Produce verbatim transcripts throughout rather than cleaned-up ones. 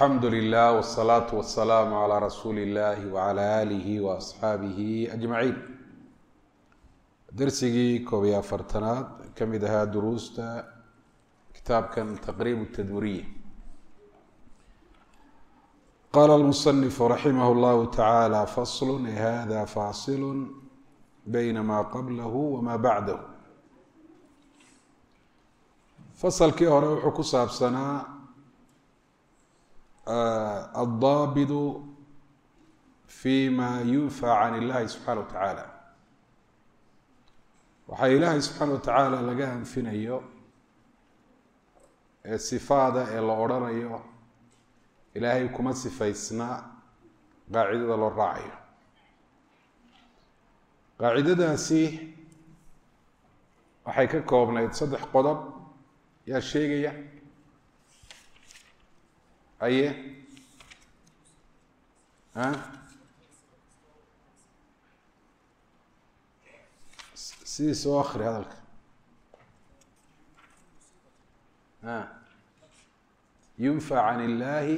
alxamdu lilah wsalaatu wasalaamu calaa rasuuli illahi wacala aalihi wa asxaabihi ajmaciin. darsigii koob iyo afartanaad ka mid ahaa duruusta kitaabkan taqriib tadmuriya. qaala almusanifu raximah llahu tacaala faslu hada faasilu bayna maa qablahu wamaa bacdahu. fasalkii hore wuxuu ku saabsanaa addaabidu fi ma yunfac can illahi subxaana wa tacaala. waxaa ilaahay subxaana wa tacaala laga anfinayo ee sifaada ee la odhanayo ilaahay kuma sifaysna qaacidada loo raacayo. qaacidadaasi waxay ka koobnayd saddex qodob. yaa sheegaya aye a sidiisa oo akri hadalka a yunfac can illahi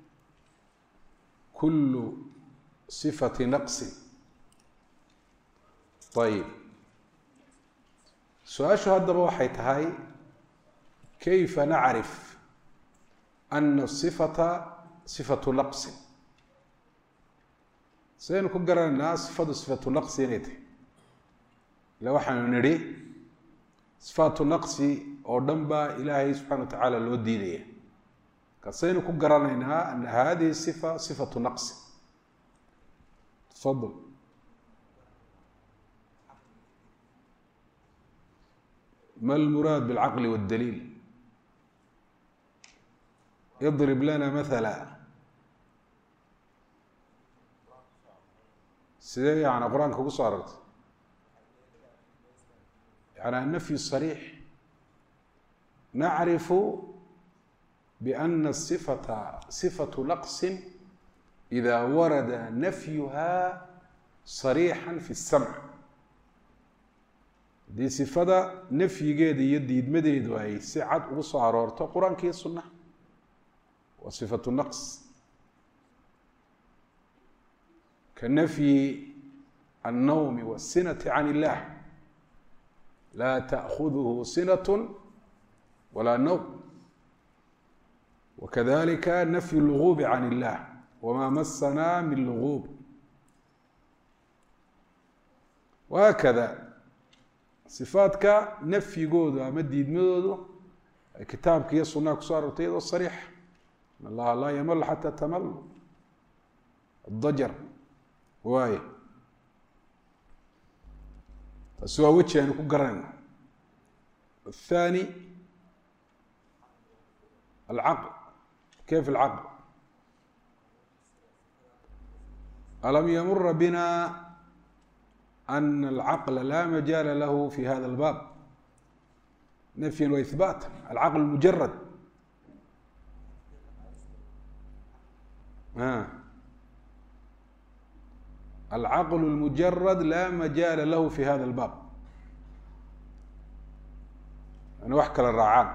kulu sifati naqsin. ayib, su-aashu haddaba waxay tahay kayfa nacrif ana sifata sifatu naqsin. sidaynu ku garanaynaa sifadu sifatu naqsi inay tahay? ila waxaanu nidhi sifaatu naqsi oo dhan baa ilaahay subxana wa tacaala loo diidaya. kasaynu ku garanaynaa ana hadihi sifa sifatu naqsi. tafadal. ma lmuraad bilcaqli waddaliil? idrib lana mathala. sidee yani qur-aanka ugu soo aragtay? yani annafyu sariix. nacrifu biana sifata sifatu naqsin ida warada nafyuha sariixan fi samc. haddii sifada nafyigeeda iyo diidmadeedu ay si cad ugu soo aroorto qur-aanka iyo sunnaha waa sifatu naqs. ka nafyi annawmi wasinati can illah. laa ta'khuduhu sinat walaa nawm. wakadalika nafyu luguubi can illah wamaa masana min luguub. wahaakada sifaadka nafyigoodu ama diidmadoodu ay kitaabka iyo sunnaha kusoo aroortay iyadoo sariixa. in allaha laa yamal xata tamal addajar. waay, taasi waa weji aynu ku garanayna. athani alcaql. kayf alcaql? alam yamura bina ana alcaqla la majaala lahu fi hada albaab nafyan wa ihbaata. alcaql mujarad. alcaql lmujarad la majaala lahu fi hada albaab. ana wax kala raacaan.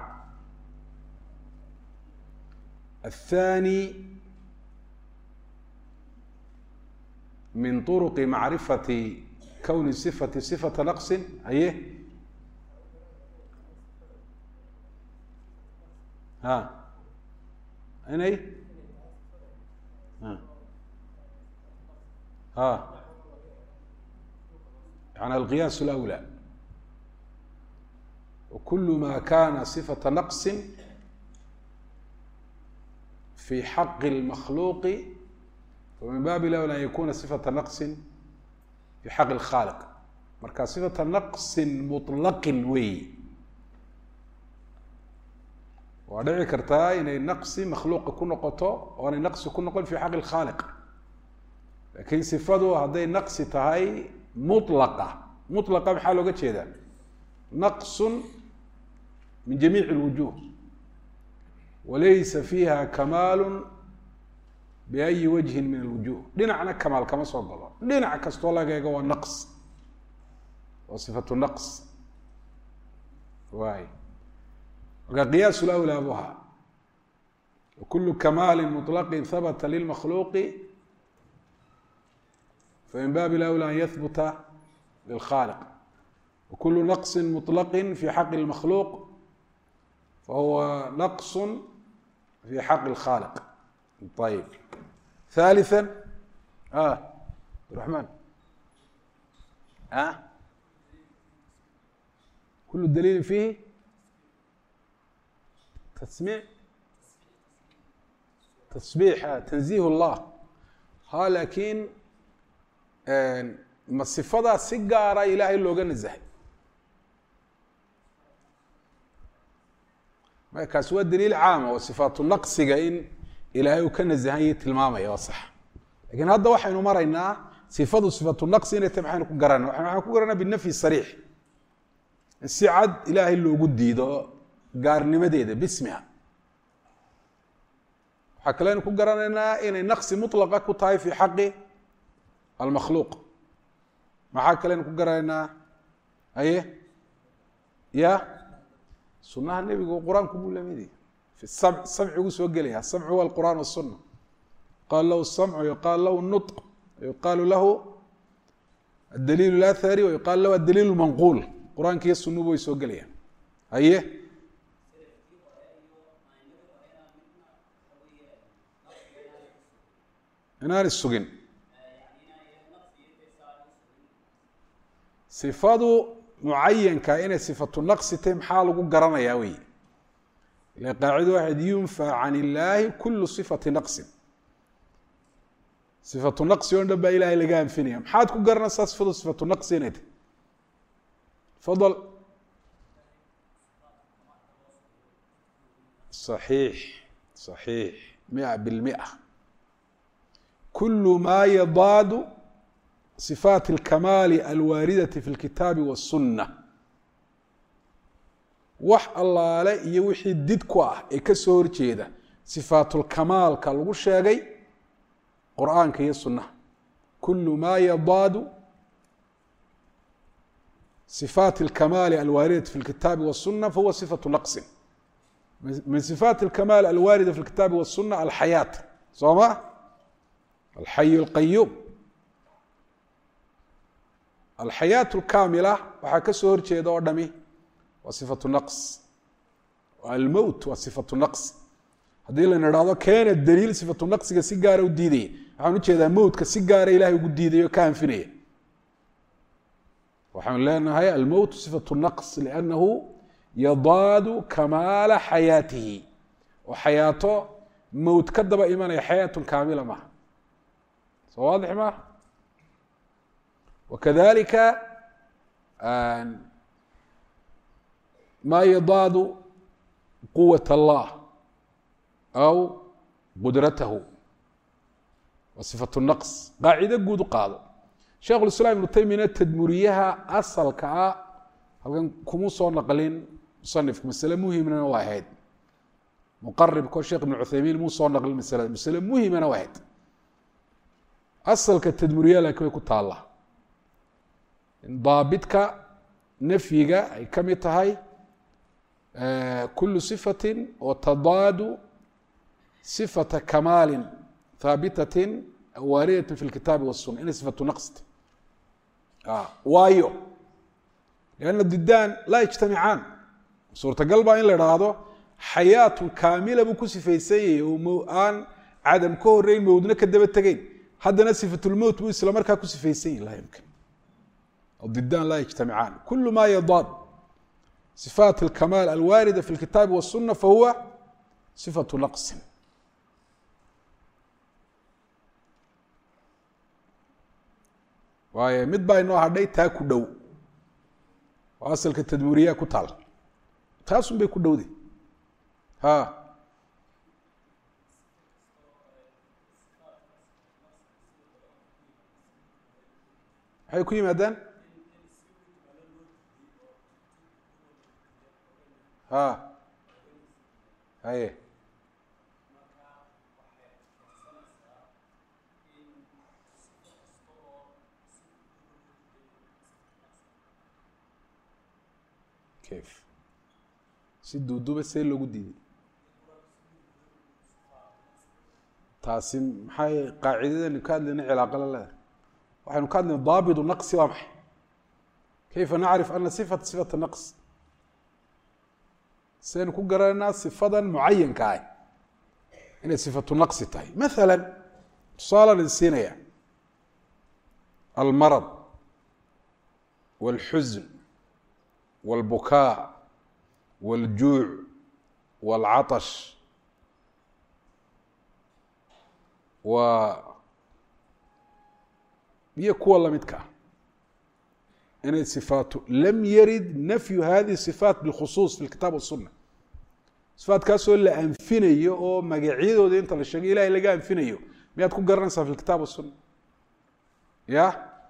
athani min طuruqi macrifati kowni sifati sifata naqsin. aye ha inay ha yani alqiyaas alawlى. wakulu ma kana sifata naqsi fi xaqi اlmakhluuqi famin baabi lawla an yakuna sifata naqsi fi xaqi اlkhaaliq. marka sifata naqsin muطlaqin wey. waa dhici kartaa inay naqsi makhluuqa ku noqoto oo anay naqsi ku noqon fi xaqi اlkhaaliq. lakin sifadu hadday naqsi tahay mulaqa. mulaqa maxaa looga jeedaa? naqsun min jamiici اlwujuh walaysa fiiha kamaalu biayi wajhin min alwujuh. dhinacna kamaal kama soo galo. dhinac kastoo laga eego waa naqs. waa sifatu naqs. waay, marka qiyaas lawlaa bu ahaa. وكل كمال مطلق ثبت للمخلوق فمن باب الأولى أن يثبت للخالق، وكل نقص مطلق في حق المخلوق فهو نقص في حق الخالق. طيب ثالثا آه الرحمن آه كل الدليل فيه تسميع تسبيح تنزيه الله ها، لكن ma sifadaa si gaara ilaahay looga nasahay ma kaas waa daliil caama oo sifaatu naqsiga in ilaahay uu ka nasahan yahay tilmaamaya waa sax. laakiin hadda waxaynu maraynaa sifadu sifatu naqsi inay tahay maxaynu ku garanaa waxaan ku garanaa binafyi sariix si cad ilaahay loogu diido gaarnimadeeda bismiha. waxaa kale aynu ku garanaynaa inay naqsi mutlaqa ku tahay fi xaqi almakhluuq. maxaa kale aynu ku garanaynaa aye ya sunaha nebigu qur-aanku buu lamid yahay fi sabc sabcigu soo gelaya asamcu huwa alqur'aan wasunna qaal lahu samcu yuqaal lahu nutq yuqaalu lahu adaliil اlathari wayuqaal lahu adaliil manquul qur-aanka iyo sunubu way soo gelayaan. aye inaanay sugin sifadu mucayanka inay sifatu naqsi tahay maxaa lagu garanayaa wey ila qaacido waxayd yunfa can illaahi kulu sifati naqsin sifatu naqsi oo dhan baa ilaahay laga anfinaya. maxaad ku garanaysaa sifadu sifatu naqsi inay tahay? fadal صaxiix صaxiix mia bilmia kulu ma yadaadu صفاaت الكماaل الواaردة في الكتاaب والسuنة wax allaale iyo wixii did ku ah ee ka soo horjeeda صفاaتulكamaalka lagu sheegay qur'aanka iyo sunaha. كل ma yadaad صفاaت الكماaل الواaردة في الكتاaب والسuنة فهuوa صفة نqص. من صفاaت الكماaل الواaردة في الكتاaب والسuنة الحayاaة soo ma الحي القيوم. alxayaaة اkaamila waxaa ka soo horjeeda oo dhami waa صifaةu naqص, almowt waa صifaةu naqص. haddii la idhahdo keena daliil صifatu naqsiga si gaara u diidaya waxaan ujeedaa mowtka si gaara ilahay ugu diidaya o ka anfinaya. waxaanu leenahay almowt صifaةu naqص لأnnahu yadaadu kamaala xayaatihi oo xayaato mowt ka daba imanaya xayaaة kaamila maha. soo waadix maha. وkذلika ma yadaad quwaة الlah أw qudratahu wa صifaة النaqص. qaacido guud u qaado. sheikh الإسلام iبnu taymiyana tadmuriyaha asalka ah halkan kuma soo naqlin musanifku masale muhimnana waa ahayd. muqaribko sheekh iبn cuthaymin muu soo naqlin maslada masale muhimana waa ahayd. asalka tadmuriyaha laakiin way ku taala daabidka nafyiga ay ka mid tahay kulu صifaةi oo tadaadu صifaةa kamaali haabitaةi waaridaة fi اlkitaabi والsuna inay صifatu naqsta waayo لأnna didaan laa yجtamicaan. suurtagal baa in la idhaahdo xayaaة kaamila buu ku sifaysan yahay oo aan cadam ka horeyn mowdna ka daba tegeyn haddana صifatulmowt buu isla markaa ku sifaysan yahi. laa yumkin الضدان لا يجتمعان. كل ما يضاد صفاaت الكماaل الواaردة في الكتاaب والسuنة فهuوa صفة نqص. waayo mid baa inoo hadhay taa ku dhow oo asalka tadmuriya ku taal taasun bay ku dhowday. ha maxay ku yimaadaan ha haye kayf si duuduuba see loogu diiday taasi maxay qaacidada ka hadlayna cilaaqo la leedahay waxaynu ka hadlayna daabidu naqsi waa maxay kayfa nacrif ana sifata sifata naqs saynu ku garanaa sifadan mucayanka ah inay sifatu naqsi tahay maala tusaalan insiinaya almarad wاlxusn wاlbukaa wاljuuc wاlcaطsh waa iyo kuwa lamidka ah inay sifaatu lam yarid nafyu hadihi sifaat bikhusuus fi kitaab wasunna sifaatkaasoo la anfinayo oo magacyadooda inta la sheegay ilahay laga anfinayo miyaad ku garanaysaa fi kitaab wasunna ya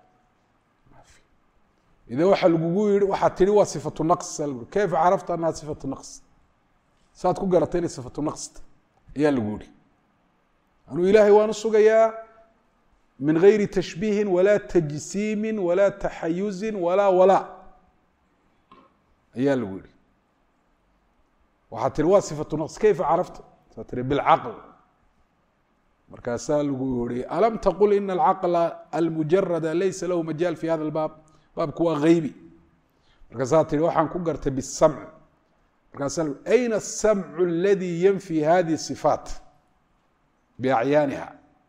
ida waxaa lagugu yihi waxaad tihi waa sifatu naqs kayfa carafta anaha sifatu naqs saad ku garatay inay sifatu naqsta ayaa lagu yihi anuu ilaahay waan u sugayaa min gayri tashbiihin walaa tajsiimin walaa taxayuzin walaa walaa ayaa lagu yihi waxaad tihi waa sifatu naqs kayfa carafta saad tihi bilcaql markaasaa lagu yihi alam taqul ina alcaqla almujarada laysa lahu majaal fi hada albaab baabku waa gaybi markaasaa tihi waxaan ku gartay bisamc markaasaa l ayna asamcu aladi yanfi hadihi sifaat biacyaaniha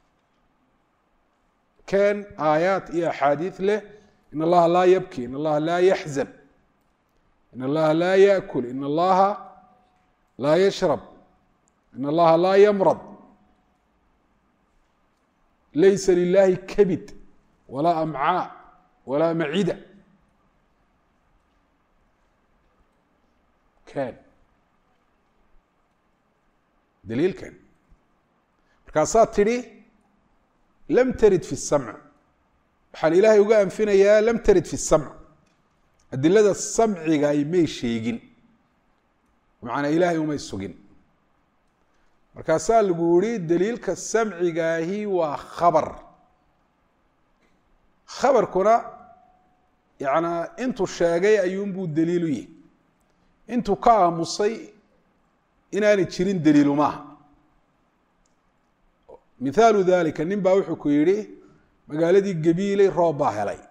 keen aayaat iyo axaadiid leh in allaha laa yabki in allaha laa yaxzan in allaha laa yaakul in allaha laa yashrab in allaha laa yamrad laysa lilahi kabid walaa amcaa walaa macida keen daliilkan markaasaa tidhi lam tarid fi الsamc waxaan ilaahay uga anfinayaa lam tarid fi الsamc adilada samciga ay may sheegin macnaa ilaahay umay sugin markaasaa lagu yihi daliilka samcigaahi waa khabar khabarkuna yanaa intuu sheegay ayuunbuu daliilu yihi intuu ka aamusay inaanay jirin daliilu maaha mithaalu dalika nin baa wuxuu ku yihi magaaladii gabiiley roob baa helay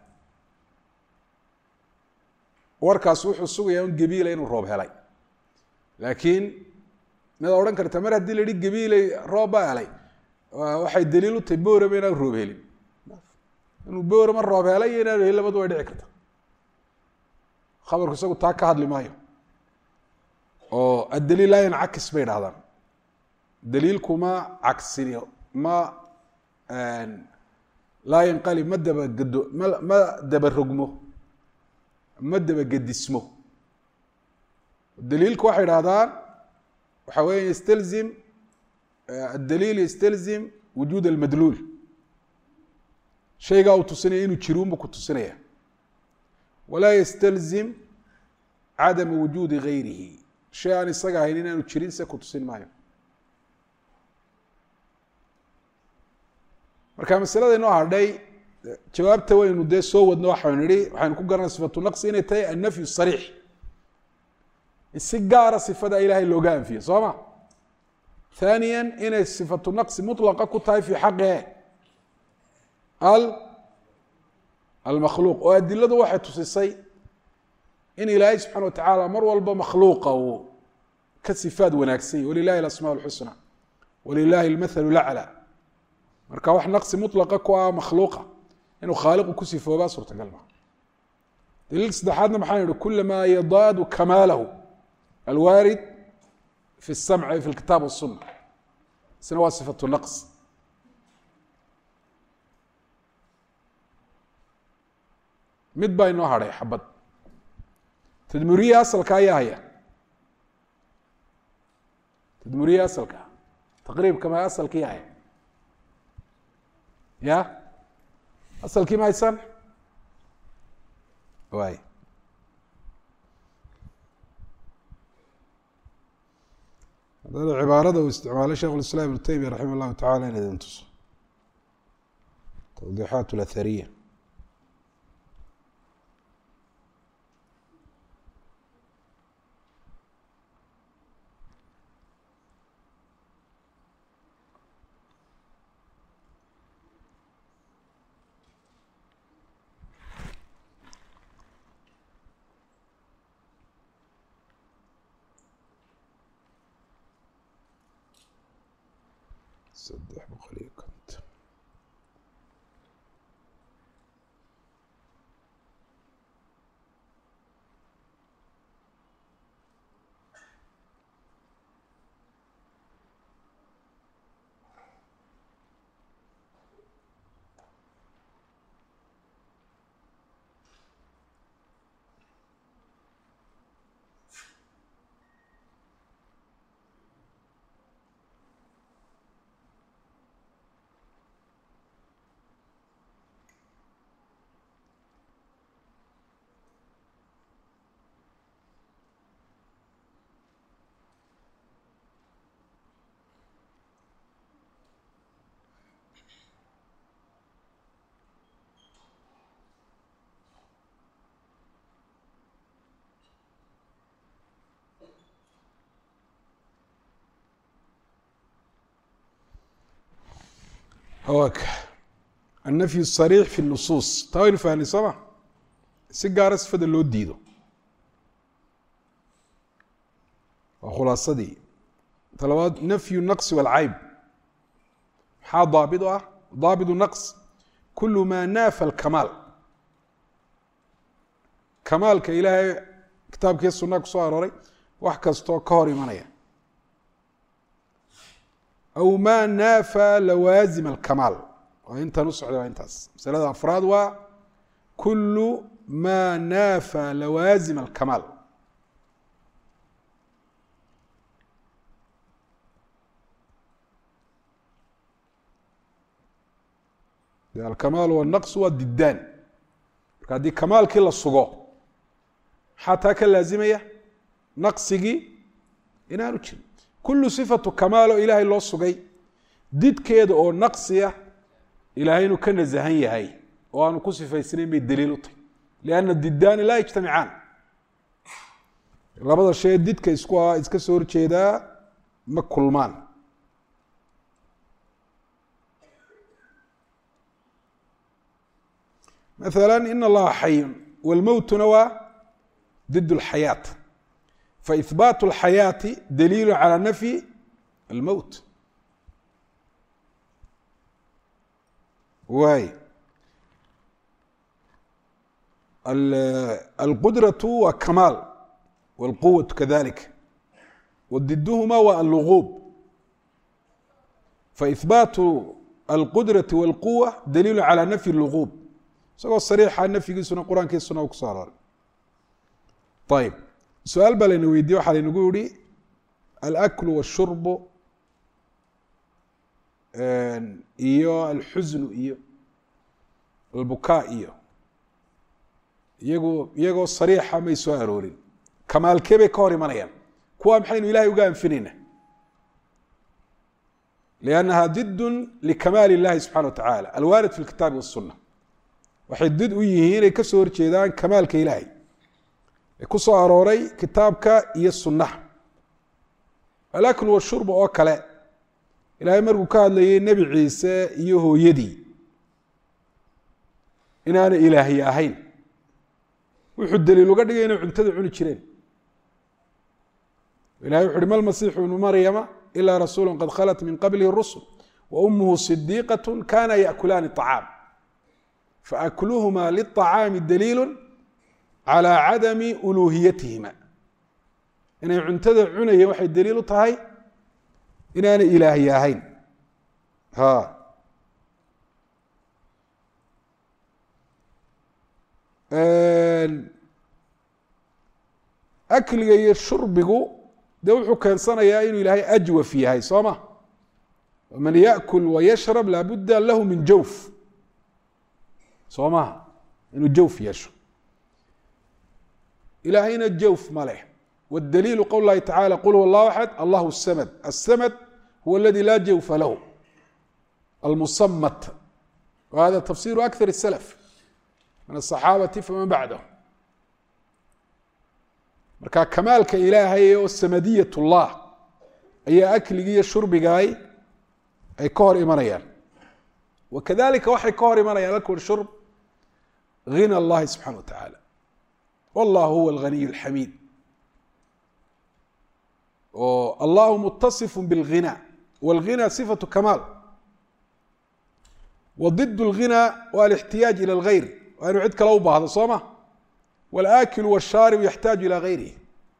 warkaas wuxuu sugayaa un gabiiley inuu roob helay laakiin mid odhan karta mar haddii la yihi gabiiley roob baa helay waxay daliil u tahay boorama inaan roob helin inuu boorama roob helay iyo inaanu helin labadu way dhici karta khabarku isagu taa ka hadli maayo oo addaliil laa yancakis bay dhahdaan daliilkuma cagsiniyo ma laa yanqalib ma dabagado ma ma dabarogmo ma dabagedismo daliilku waxay dhahdaan waxa weya ystalzim addaliil ystalzim wujuud almadluul shaygaa uu tusinaya inuu jiruunbu ku tusinaya walaa ystalzim cadama wujuudi gayrihi shay aan isaga ahayn inaanu jirin se ku tusin maayo marka masalada inoo hadhay jawaabta waynu dee soo wadno waxaynu nihi waxaynu ku garanay sifatu naqsi inay tahay annafyu sariix in si gaara sifada ilaahay looga anfiyo soo ma ثaaniya inay sifatu naqsi mطlaqa ku tahay fi xaqihe al almakhluuq oo adiladu waxay tusisay in ilaahay subxana wa tacaala mar walba makhluuqa uu ka sifaad wanaagsanya walilahi alasmaa اlxusna walilahi اlmathalu laclى marka wax naqsi mطlaqa ku ah makhluuqa inuu khaaliqu ku sifoobaa suurtagal maa daliilka saddexaadna maxaan yihi kulamaa yadaadu kamaalahu alwaarid fi الsamc ay fi اlkitaab والsuna isna waa sifatu naqs mid baa inoo hadhay xabad tadmuriye asalka ayaa haya tadmuriye asalka taqriibka ma asalkii haya ya asalkii ma haysan waay haddana cibaarada uu isticmaalay sheikh اliسlam ibnu taymiya raximah اllahu tacala in idin tuso tawdiixaat اlathariya saddex boqol iyo konton هواك النفي الصريح في النصوص تاويل فهني سما سيجار اسفد اللي وديده وخلاصة دي طلبات نفي النقص والعيب حا ضابطها ضابط النقص كل ما نافى الكمال كمال كإلهي كتاب كيس السنة كسوار وحكستو كهوري منيا أو ما نافى لوازم الكمال وانت نصعد وانت مسألة أفراد وكل ما نافى لوازم الكمال الكمال والنقص والددان هذه كمال كل الصقوع حتى كاللازمية نقصي إنا نتشل كل صفة كمال إلهي الله الصقي ديد كيد أو نقصية إلهي نكن الزهنية هاي وأنا كصفة يسنين بالدليل لأن الددان لا يجتمعان لابد الشيء ديد كيسكوا يسكسور شيء ده مكلمان مثلا إن الله حي والموت نوى ضد الحياة فإثبات الحياة دليل على نفي الموت واي القدرة وكمال والقوة كذلك وضدهما واللغوب فإثبات القدرة والقوة دليل على نفي اللغوب سواء صريح عن نفي سنة القرآن كي سنة وكسارة طيب سؤال بل نويدي وحالي نقولي الأكل والشرب إيو الحزن إيو البكاء إيو يجو يجو صريحة ما يسوى أرورين كمال كيبي كوري منيا كوام حين إلهي وقام فينينا لأنها ضد لكمال الله سبحانه وتعالى الوارد في الكتاب والسنة waxay did u yihiin ay ka soo horjeedaan kamaalka Ilaahay ee ku soo arooray kitaabka iyo sunnaha alakul wa shurb oo kale Ilaahay markuu ka hadlayay nabi Ciise iyo hooyadii inaana Ilaahay ahayn wuxuu daliil uga dhigay inay cuntada cuni jireen Ilaahay wuxuu mal masiix ibn maryama illa rasuulun qad khalat min qablihi ar-rusul wa ummuhu siddiqatun kana ya'kulani at-ta'am فأكلهما للطعام دليل على عدم ألوهيتهما إن عنتذ عنيه واحد دليل طهي إن أنا إلهي هين ها أكل جي الشرب جو ده كان صنع يا إنه إلهي أجوى فيها هاي صامة ومن يأكل ويشرب لابد له من جوف صومها إنه جوف يشو إلهينا الجوف ماله والدليل قول الله تعالى قل هو الله أحد الله السمد السمد هو الذي لا جوف له المصمت وهذا تفسير أكثر السلف من الصحابة فمن بعدهم مركا كمال كإلهي والسمدية الله أي أكل جي الشرب جاي أي كور إيمانيان وكذلك وحي كور إيمانيان لك والشرب غنى الله سبحانه وتعالى والله هو الغني الحميد والله متصف بالغنى والغنى صفة كمال. وضد الغنى والاحتياج إلى الغير وأنه عد كلو بعض صومه. والآكل والشارب يحتاج إلى غيره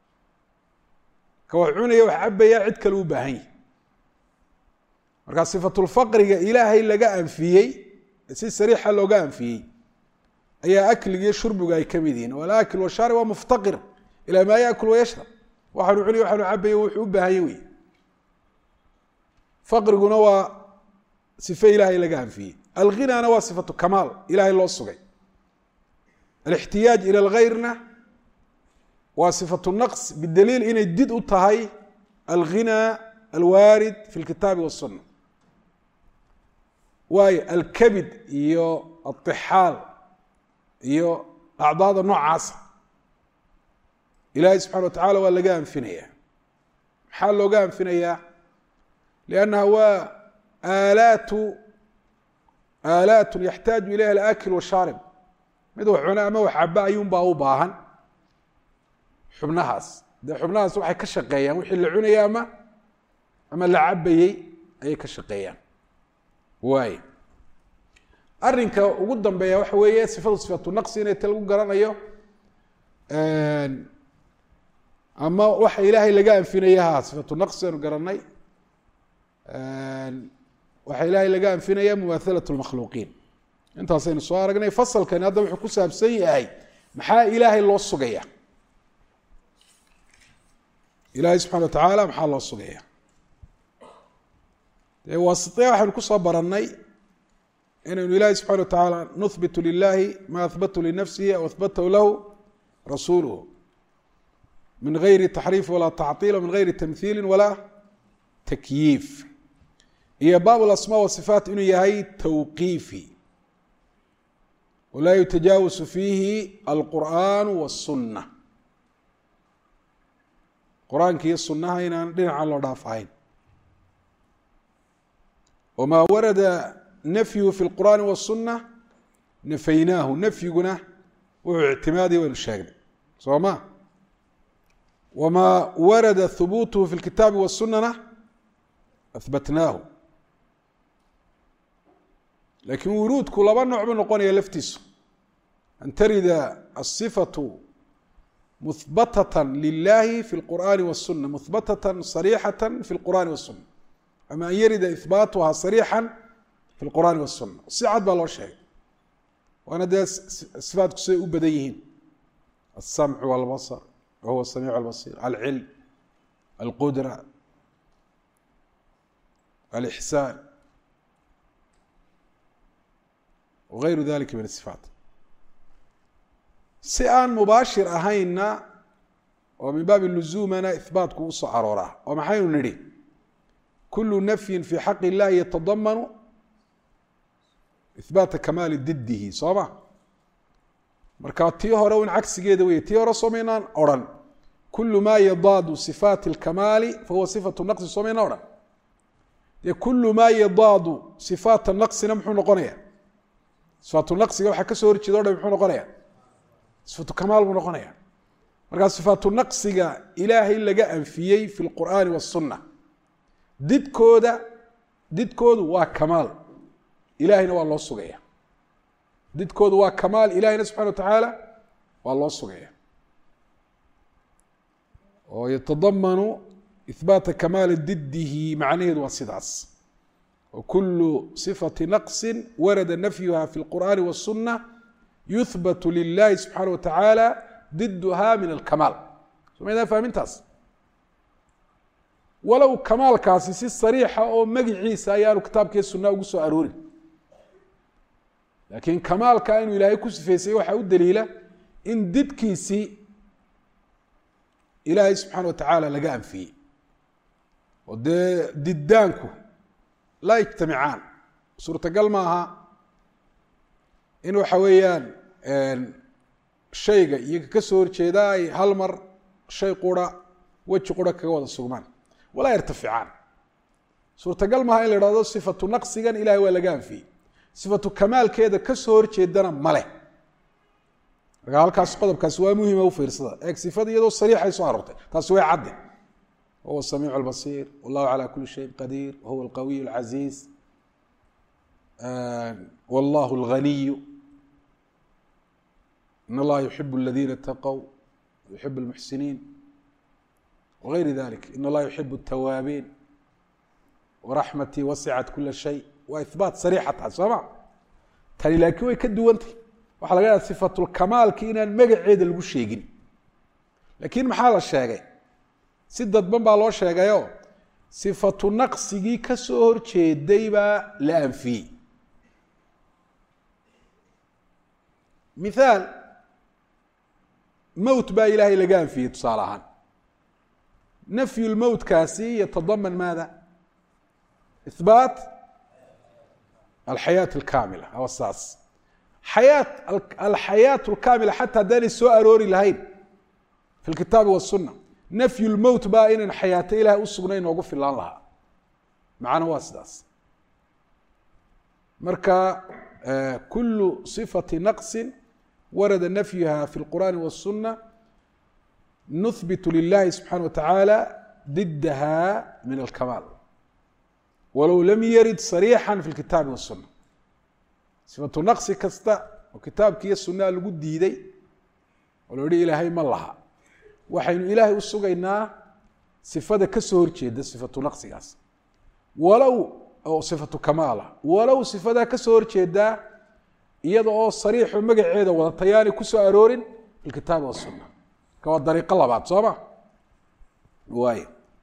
كوحوني وحبي عد كلو باهي. marka sifatul faqriga ilaahay laga anfiyay si sariixa looga anfiyay ayaa akliga iyo shurbiga ay kamid yihiin wal akil wa sharib wa muftaqir ila ma yaakul wa yashrab waxaanu cuni waxaanu cabay wuxuu u baahan yahay faqriguna waa sifa ilaahay laga anfiyay al ghinaana waa sifatu kamal ilaahay loo sugay al ihtiyaj ila al ghayrna waa sifatu naqs bidaliil inay did u tahay al ghina al warid fi al kitab wa sunnah واي الكبد يو الطحال يو أعضاء النوع عاصر إلهي سبحانه وتعالى ولا قام فينيا حال لو قام فينيا لأنها هو آلات آلات يحتاج إليها الآكل والشارب مدو حنا ما وحبا يوم باو باهن حبناهاس ده حبناهاس waxay ka shaqeeyaan wixii la cunaya ama ama la cabayay ay ka shaqeeyaan واي أرنك وقدم بيا وحوية صفة صفة نقص إن تلقوا قرنايو أما وحي إلهي لقاء فينا إياها صفة نقص قرناي وحي إلهي لقاء فينا إياها مماثلة المخلوقين أنت حسين السؤال رجنا يفصل كان هذا وحكوسها بسيئة هاي محا إلهي الله الصقية إلهي سبحانه وتعالى محا الله الصقية واسطية وحن كسر برناي إن الله سبحانه وتعالى نثبت لله ما أثبته لنفسه أو أثبته له رسوله من غير تحريف ولا تعطيل ومن غير تمثيل ولا تكييف. هي باب الأسماء والصفات إنه يهي توقيفي ولا يتجاوز فيه القرآن والسنة. القرآن كي السنة هنا لنا على رافعين. وما ورد نفيه في القرآن والسنة نفيناه نفينا وهو اعتمادي والشاغل صوما وما ورد ثبوته في الكتاب والسنة أثبتناه لكن ورود كل نوع من نقول يلفتس أن ترد الصفة مثبتة لله في القرآن والسنة مثبتة صريحة في القرآن والسنة أما أن يرد إثباتها صريحا في القرآن والسنة صعد بالله شيء وأنا ده صفات كسي بديهين السمع والبصر وهو السميع البصير العلم القدرة الإحسان وغير ذلك من الصفات سئان مباشر أهينا ومن باب اللزوم أنا إثبات كوص عرورة ومحاين نري كل نفي في حق الله يتضمن إثبات كمال ضده صبا مركات تيهورا وعكس جيدا وي تيهورا صومينان أوران كل ما يضاد صفات الكمال فهو صفة النقص صومينان أوران كل ما يضاد صفات النقص نمحو نقونيا صفات النقص يوحى كسور تشدور نمحو نقونيا صفة كمال ونقونيا مركات صفات النقص إلهي إلا جاء فيه في القرآن والسنة ديد كودا ديد كود وكمال إلهنا والله الصغير ديد كود وكمال إلهنا سبحانه وتعالى والله الصغير ويتضمن إثبات كمال ضده معنيه وصداس وكل صفة نقص ورد نفيها في القرآن والسنة يثبت لله سبحانه وتعالى ضدها من الكمال ثم إذا فهمتاس ولو كمال كاسيسي الصريحة أو مجعيسى يالو كتاب كي السنة وقصوا أروري لكن كمال كائن إلهي كسفيسي وحاو الدليلة إن دد كيسي إلهي سبحانه وتعالى لقام فيه وددانكو لا يجتمعان سورة قال معها إنه حويان الشيء يكسور شيداي هالمر شيء قرى وجه قرى كواد السجمان ولا يرتفعان سورة قال معها إلى رضا صفة نقص جن إلهي ولقام فيه صفة كمال كذا كسور شيدنا مله قال كاس قدب كاس waa muhiim oo fiirsada ee sifada iyadoo sariix ay soo arortay taas way cad وهو السميع البصير والله على كل شيء قدير وهو القوي العزيز والله الغني إن الله يحب الذين اتقوا ويحب المحسنين وغير ذلك إن الله يحب التوابين ورحمتي وسعت كل شيء وإثبات صريحة سمع تاني لكن way ka duwantay waxa laga yaabaa sifatul kamaalki inaan magaceeda lagu sheegin laakiin maxaa la sheegay si dadban baa loo sheegayo sifatu naqsigii ka soo horjeeday baa la anfiyay مثال موت با إلهي لقان فيه تصالحا نفي الموت كاسي يتضمن ماذا؟ إثبات الحياة الكاملة أو الساس حياة الحياة الكاملة حتى داني السؤال أروري لهين في الكتاب والسنة نفي الموت با إن الحياة إلهي أصغنين وقف الله لها معنا واسداس مركا آه كل صفة نقص ورد نفيها في القرآن والسنة نثبت لله سبحانه وتعالى ضدها من الكمال ولو لم يرد صريحا في الكتاب والسنة صفة نقص كستا وكتاب كي السنة لقد ديدي ولو ري إلهي ما الله وحين إلهي أسوغينا صفة كسور جيدة صفة نقص كاس ولو أو صفة كمالة ولو صفة كسور جيدة iyada oo sariix magaceeda wada tayaani ku soo aroorin kitaab iyo sunna ka wada dariiqo labaad sooma way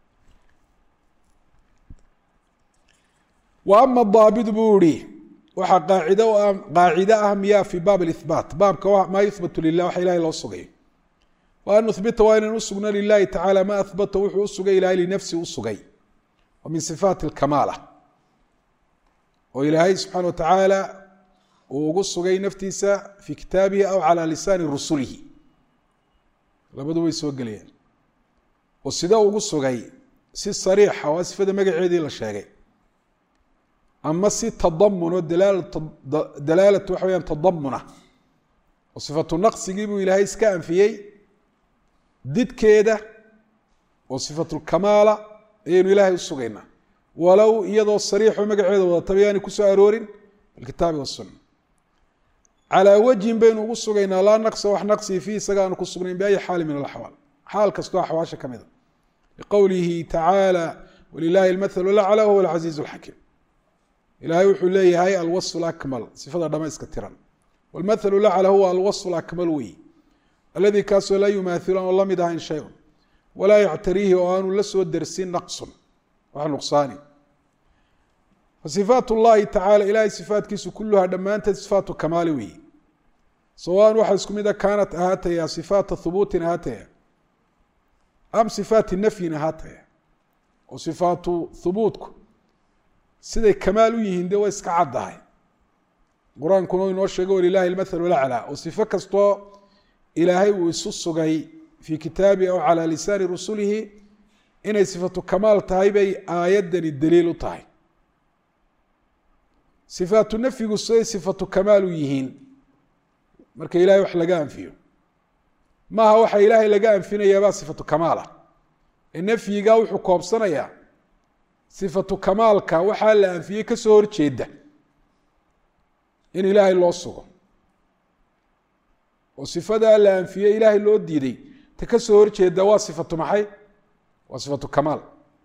wa amma daabid buuri waxa qaacida oo qaacida ahmiya fi baab al-ithbat baabka ma yuthbatu lillahi wa ilahi la sugay wa nuthbita wa in usugna lillahi ta'ala ma athbata wuxuu usugay ilahi li nafsi usugay wa min sifat al-kamala wa ilahi subhanahu wa ta'ala وugu sugay naftiisa fi kitaabihi aw ala lisani rusulihi labadu way soo galayeen oo sida ugu sugay si sariixa oo sifada magaceedii la sheegay ama si tadammun oo dalaalatu dalaalatu waxa weeyaan tadammuna oo sifatu naqsigi buu ilaahay iska anfiyay didkeeda oo sifatu kamaala ayuu ilaahay u sugayna walaw iyadoo sariix oo magaceeda wada tabayaan ku soo aroorin الكتاب والسنة على وجه بين وسقينا لا نقص وح نقصي فيه سجان كسقين بأي حال من الأحوال حال كستوى حواشة كمذا لقوله تعالى ولله المثل الأعلى هو العزيز الحكيم إلهي وحليه هاي الوصف الأكمل صفة دمائس كثيرا والمثل الأعلى هو الوصف الأكمل وي الذي كاس لا يماثل والله مدهن شيء ولا يعتريه وأن لسه الدرسين نقص ونقصان فصفات الله تعالى إلهي صفات كيس كلها دمانت صفات كمالوي سواء وحسكم إذا كانت هاتيا صفات ثبوت هاتيا أم صفات النفي هاتيا وصفات ثبوتكم سيدي كمالوي هندي ويسك عدهاي قرآن كنو ينوش يقول لله المثل والأعلى وصفة كستو إلهي ويسوسغي في كتابه أو على لسان رسوله إن صفة كمال تهيبي آيدا الدليل تهي صفات النفي قصي صفة كمال يهين مركا إلهي وح لقان فيه ما هو وح إلهي لقان فينا يبا صفة كماله النفي قاو حكوب صنيا صفة كمالك وحال لان فيه كسور تشيده إن إلهي الله صغر وصفة لان فيه إلهي الله ديدي تكسور تشيده وصفة محي وصفة كمال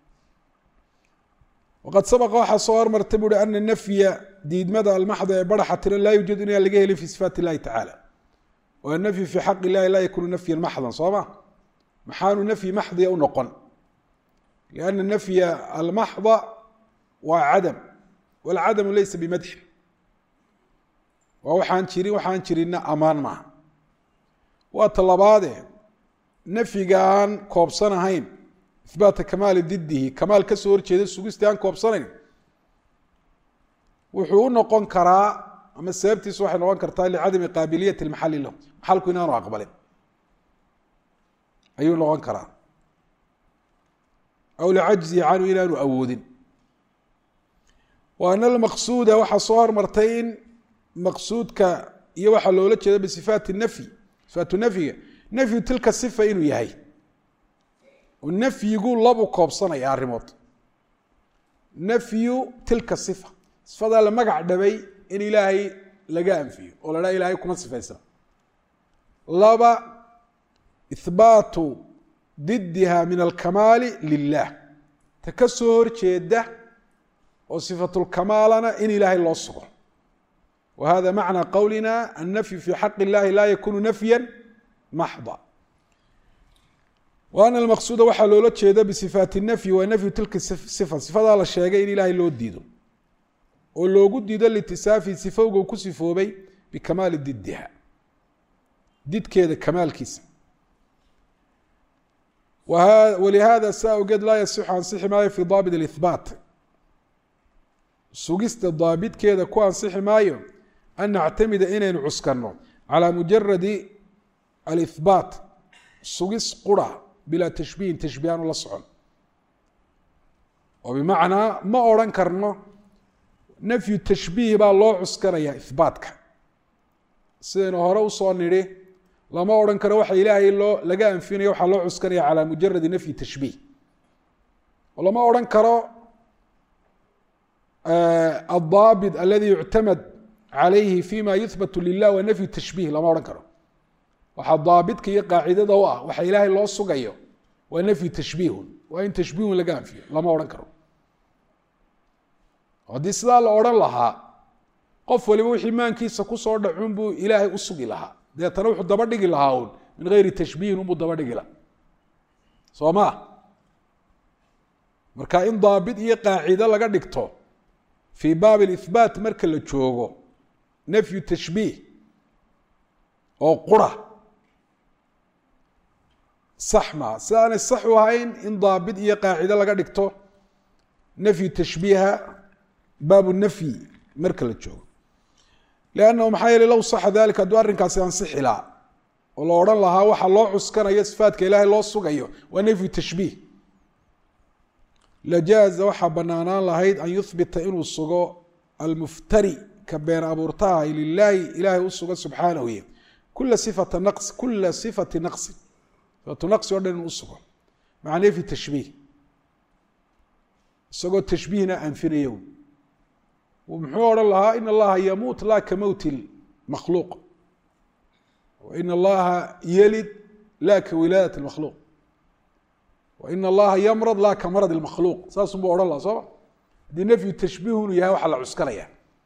وقد سبق واحد صور مرتبه لأن النفي ديد مدى المحض برحة لا يوجد إنها لقيه في صفات الله تعالى والنفي في حق الله لا يكون نفيا محضا صابا محال نفي محض أو نقل لأن النفي المحض وعدم والعدم ليس بمدح وهو حانشري وحانشرينا أمان معه وطلباته نفي قان كوبصنا هين إثبات كمال ضده كمال كسور جيد سوغستان كوبصنين وحو نقون كرا اما السببتي سو waxay noqon kartaa لعدم قابليه المحل له محلku inaanu aqbalin ayuu noqon karaa أو لعجزه عنه inaanu awoodin وأن المقصود waxa soo hormartay maqsuudka iyo waxa loola jeedo بصفات النفي صفات النفي نفي تلك الصفة inuu yahay والنفي يقول لابو كوبصنا يا ريموت نفي تلك الصفة صفة لما قاعد نبي إن إلهي لقى فيه ولا لا إلهي كم صفة لابا إثبات ضدها من الكمال لله تكسر شدة وصفة الكمال أنا إن إلهي الله صغر وهذا معنى قولنا النفي في حق الله لا يكون نفيا محضا وأنا المقصود وحلولت شيء بصفات النفي ونفي تلك الصفة صفة الله الشيء إن إلهي لو ديدو ولو قد ديدو الاتسافي صفة وكسفه بي بكمال ضدها ضد كذا كمال كيس ولهذا الساء قد لا يصح عن صح ما في ضابط الإثبات سوقست الضابط كذا كو عن صح ما أن نعتمد إن نعسكرنا على مجرد الإثبات سوقس قرى بلا تشبيه تشبيهان ولا صعون وبمعنى ما أوران كرنا نفي التشبيه با الله عسكر يا إثباتك سينا هرو صانري لما أوران كرنا وحي إلهي الله لقى أنفيني وحي الله عسكر على مجرد نفي التشبيه ولما أوران كرنا آه الضابط الذي يعتمد عليه فيما يثبت لله ونفي التشبيه لما أوران كرنا waxa daabidka iyo qaacidada oo ah waxa ilaahay loo sugayo waa nafi tashbiih waa in tashbiih laga anfiyo lama oran karo hadii sida la oran lahaa qof waliba wixii maankiisa ku soo dhacun buu ilaahay u sugi lahaa deetana wuxuu daba dhigi lahaa min غير tashbiih uu daba dhigi lahaa sooma marka in daabid iyo qaacida laga dhigto fi baab al-ithbat marka la joogo nafi tashbiih oo qura صح ما سأنا الصح وهين إن ضابط إيه قاعدة لقد دكتو نفي تشبيهها باب النفي مركل الجو لأنه محايل لو صح ذلك أدوار كاسيان صح لا والله ورا الله وح الله عسكر يسفات كإله الله سجيه ونفي تشبيه لجاز وح بنانا لهيد أن يثبت إنه السجو المفتري كبين أبورتها لله إله السجو سبحانه ويه كل صفة نقص كل صفة نقص فتنقص وردن أصغر معناه في التشبيه سقط تشبيهنا أنفنا يوم ومحور الله إن الله يموت لا كموت المخلوق وإن الله يلد لا كولادة المخلوق وإن الله يمرض لا كمرض المخلوق ساس بور الله صح دي نفي التشبيه وياه وحل عسكرية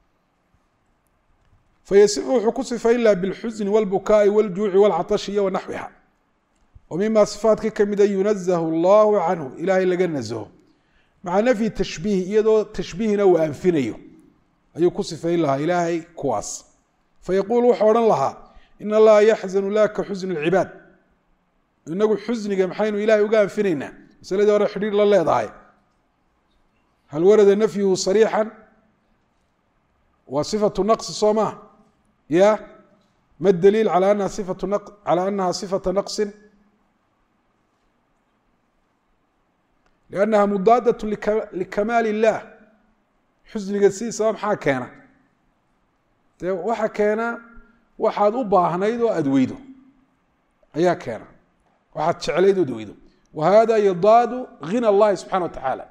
فيصح حكوسف إلا بالحزن والبكاء والجوع والعطش ونحوها ومما صفات كمدا ينزه الله عنه إلهي لقى نزهه مع نفي تشبيه يدو تشبيهنا وأنفنيه أي كصف إلها إلهي كواس فيقول حورا لها إن الله يحزن لا كحزن العباد إنه حزن جمحين إلهي وقى أنفنينا مسألة دور حرير لله ضاي هل ورد نفيه صريحا وصفة نقص صومه يا ما الدليل على أنها صفة نقص على أنها صفة نقص لأنها مضادة لكمال الله حزن قدسي سواء حاكينا وحكينا وحاد أباهنيد وأدويده أيها كينا وحاد شعليد ودويده وهذا يضاد غنى الله سبحانه وتعالى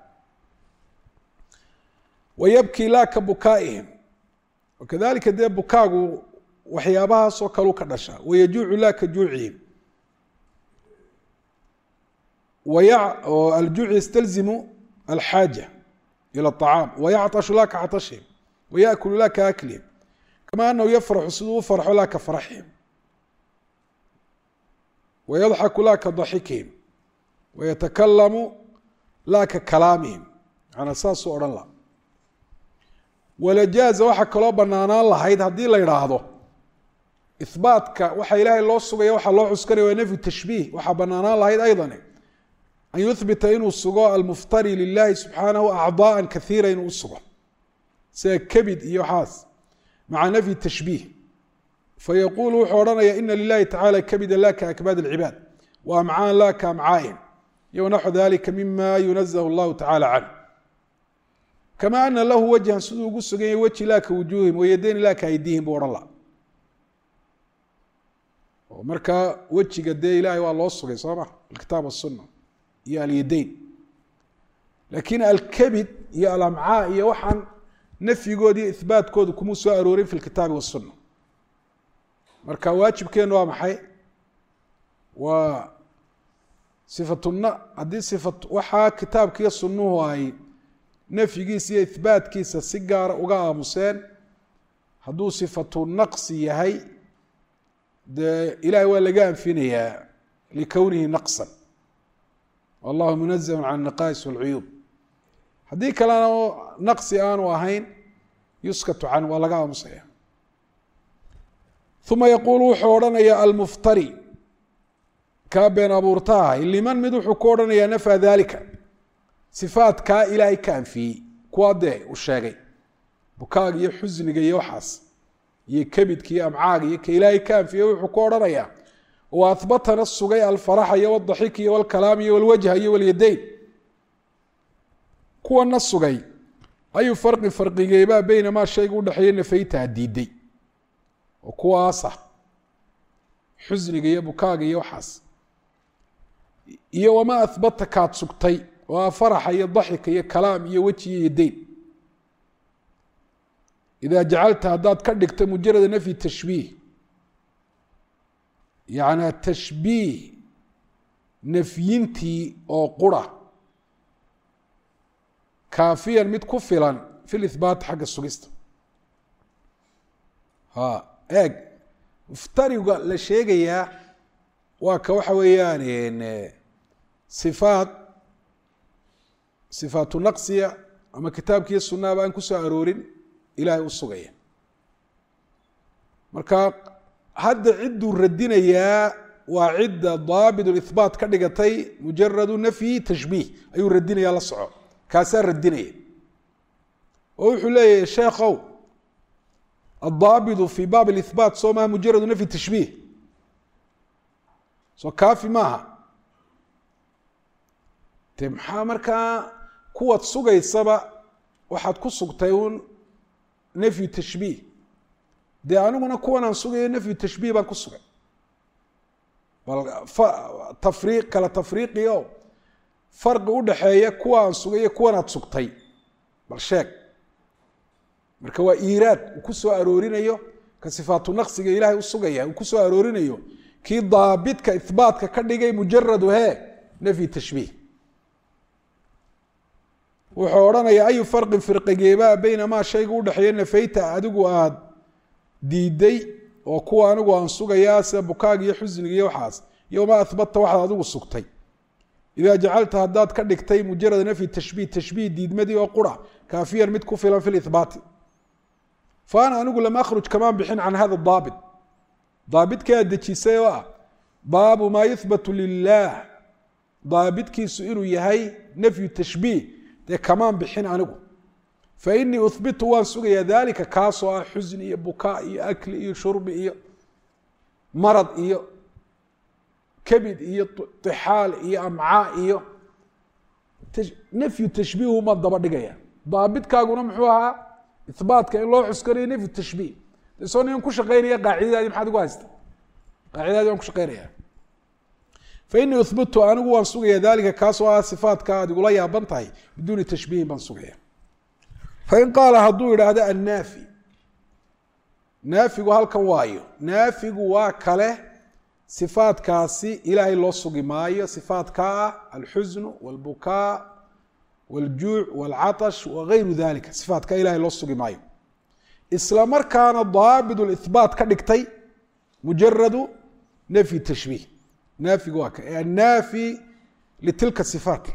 ويبكي لا كبكائهم وكذلك دي بكاغو وحيابها سوكلو كدشا ويجوع لا كجوعهم والجوع يستلزم الحاجة إلى الطعام ويعطش لا كعطشهم ويأكل لا كأكلهم كما أنه يفرح صدور فرح لا كفرحهم ويضحك لا كضحكهم ويتكلم لا ككلامهم على أساس أوران الله ولجاز وحك لو بنانا الله هيد هدي لا يراهدو إثباتك وحا إلهي الله سغي وحا الله عسكري ونفي التشبيه وحا بنانا الله هيد أيضا أن يثبت إنه السغاء المفتري لله سبحانه أعضاء كثيرة إنه السغاء سيكبد إيوحاس مع نفي التشبيه فيقول حورنا يا إن لله تعالى كبد لا كأكباد العباد وأمعان لا كأمعائهم ونحو ذلك مما ينزه الله تعالى عنه كما أن له وجها سدوق السجين وجه لا كوجوههم ويدين لا كأيديهم بور الله ومركا وجه قد إلهي والله السجين صراحة الكتاب والسنة iyo alyadayn laakiin alkabid iyo alamcaa iyo waxaan nafyigooda iyo ihbaatkooda kuma soo aroorin fi lkitaabi wasunna marka waajibkeenu waa maxay waa sifatuna haddii sifat waxaa kitaabka iyo sunnuhu ay nafyigiisa iyo ihbaatkiisa si gaara uga aamuseen hadduu sifatu naqsi yahay dee ilahay waa laga anfinayaa likownihi naqsan wallahu munazahun can naqais walcuyuub haddii kalena naqsi aanu ahayn yuskatu can waa laga aamusaya uma yaquulu wuxuu odhanayaa almuftari kaa been abuurtaha liman mid wuxuu ku odhanayaa nafaa dalika sifaatkaa ilaahay ka anfiyey kuwa dee uu sheegay bukaaga iyo xusniga iyo waxaas iyo kebidka iyo amcaaga iyo ka ilaahay ka anfiyey wuxuu ku odhanayaa wa ahbatana sugay alfaraxa iyo wadaxika iyo walkalaam iyo walwajha iyo walyadayn kuwana sugay ayuu farqi farqigeybaa beynamaa shayga udhexeeya nafaytaha diiday oo kuwaasa xusniga iyo bukaaga iyo waxaas iyo wamaa ahbata kaad sugtay oo a faraxa iyo daxika iyo kalaam iyo weji iyo yadayn idaa jacalta haddaad ka dhigto mujarada nafyi tashbiih yacni tashbiih nafyintii oo qura kaafiyan mid ku filan fi lihbaati xagga sugista ha eeg muftariga la sheegayaa waa ka waxa weeyaan sifaat sifaatu naqsiya ama kitaabkiiyo sunnaaba aan ku soo aroorin ilaahay u sugaya marka hadda cidduu radinayaa waa cidda daabit lihbaat ka dhigatay mujaradu nafyi tashbiih ayuu radinayaa la soco kaasaa radinaya oo wuxuu leeyahay sheekhow addaabitu fi baab lihbaat soo maha mujaradu nafyi tashbiih soo kaafi maaha de maxaa markaa kuwaad sugaysaba waxaad ku sugtay uun nafyu tashbiih dee aniguna kuwan aan sugayo nafyu tashbiih baan ku sugay bal tafriiq kala tafriiqiyo farqi udhaxeeya kuwa aan sugayo kuwan aad sugtay bal sheeg marka waa iiraad uu ku soo aroorinayo ka sifaatu naqsiga ilaahay u sugaya uu ku soo aroorinayo kii daabitka ihbaatka ka dhigay mujaradu he nafyi tashbiih wuxuu odhanayaa ayu farqin firqigeebaa beynamaa shayga udhexeeya nafayta adigu aada diiday oo kuwa anigu aan sugayaa sida bukaaga iyo xusniga iyo waxaas iyo maa ahbatta waxaad adigu sugtay idaa jacalta haddaad ka dhigtay mujarada nafyi tashbiih tashbiih diidmadii oo qura kaafiyan mid ku filan fi lihbaati fa ana anigu lam akhruj kamaan bixin can hada daabit daabitkaa dejisay oo ah baabu maa yuhbatu lilah daabitkiisu inuu yahay nafyu tashbiih dee kamaan bixin anigu fa inii uhbitu waan sugayaa dalika kaasoo ah xusni iyo bukaa iyo akli iyo shurbi iyo marad iyo kabid iyo tixaal iyo amcaa iyo nafyu tashbiih uma daba dhigaya daabitkaaguna muxuu ahaa ihbaatka in loo cuskanayo nafyu tashbiih soo nin ku shaqeynaya qaacidadaadi maxaad ugu haysta qaacidadaadi waan ku shaqeynaya fa inii uhbitu anigu waan sugaya dalika kaasoo ah sifaatka aad igula yaaban tahay biduuni tashbiihin baan sugaya fain qaala hadduu idhaahdo annaafi naafigu halkan waayo naafigu waa kale sifaatkaasi ilaahay loo sugi maayo sifaatkaa ah alxusnu walbukaa waljuuc walcatash wagayru dalika sifaatkaa ilahay loo sugi maayo isla markaana daabit lihbaat ka dhigtay mujaradu nafyi tashbiih naafigu waa ka annaafi litilka sifaat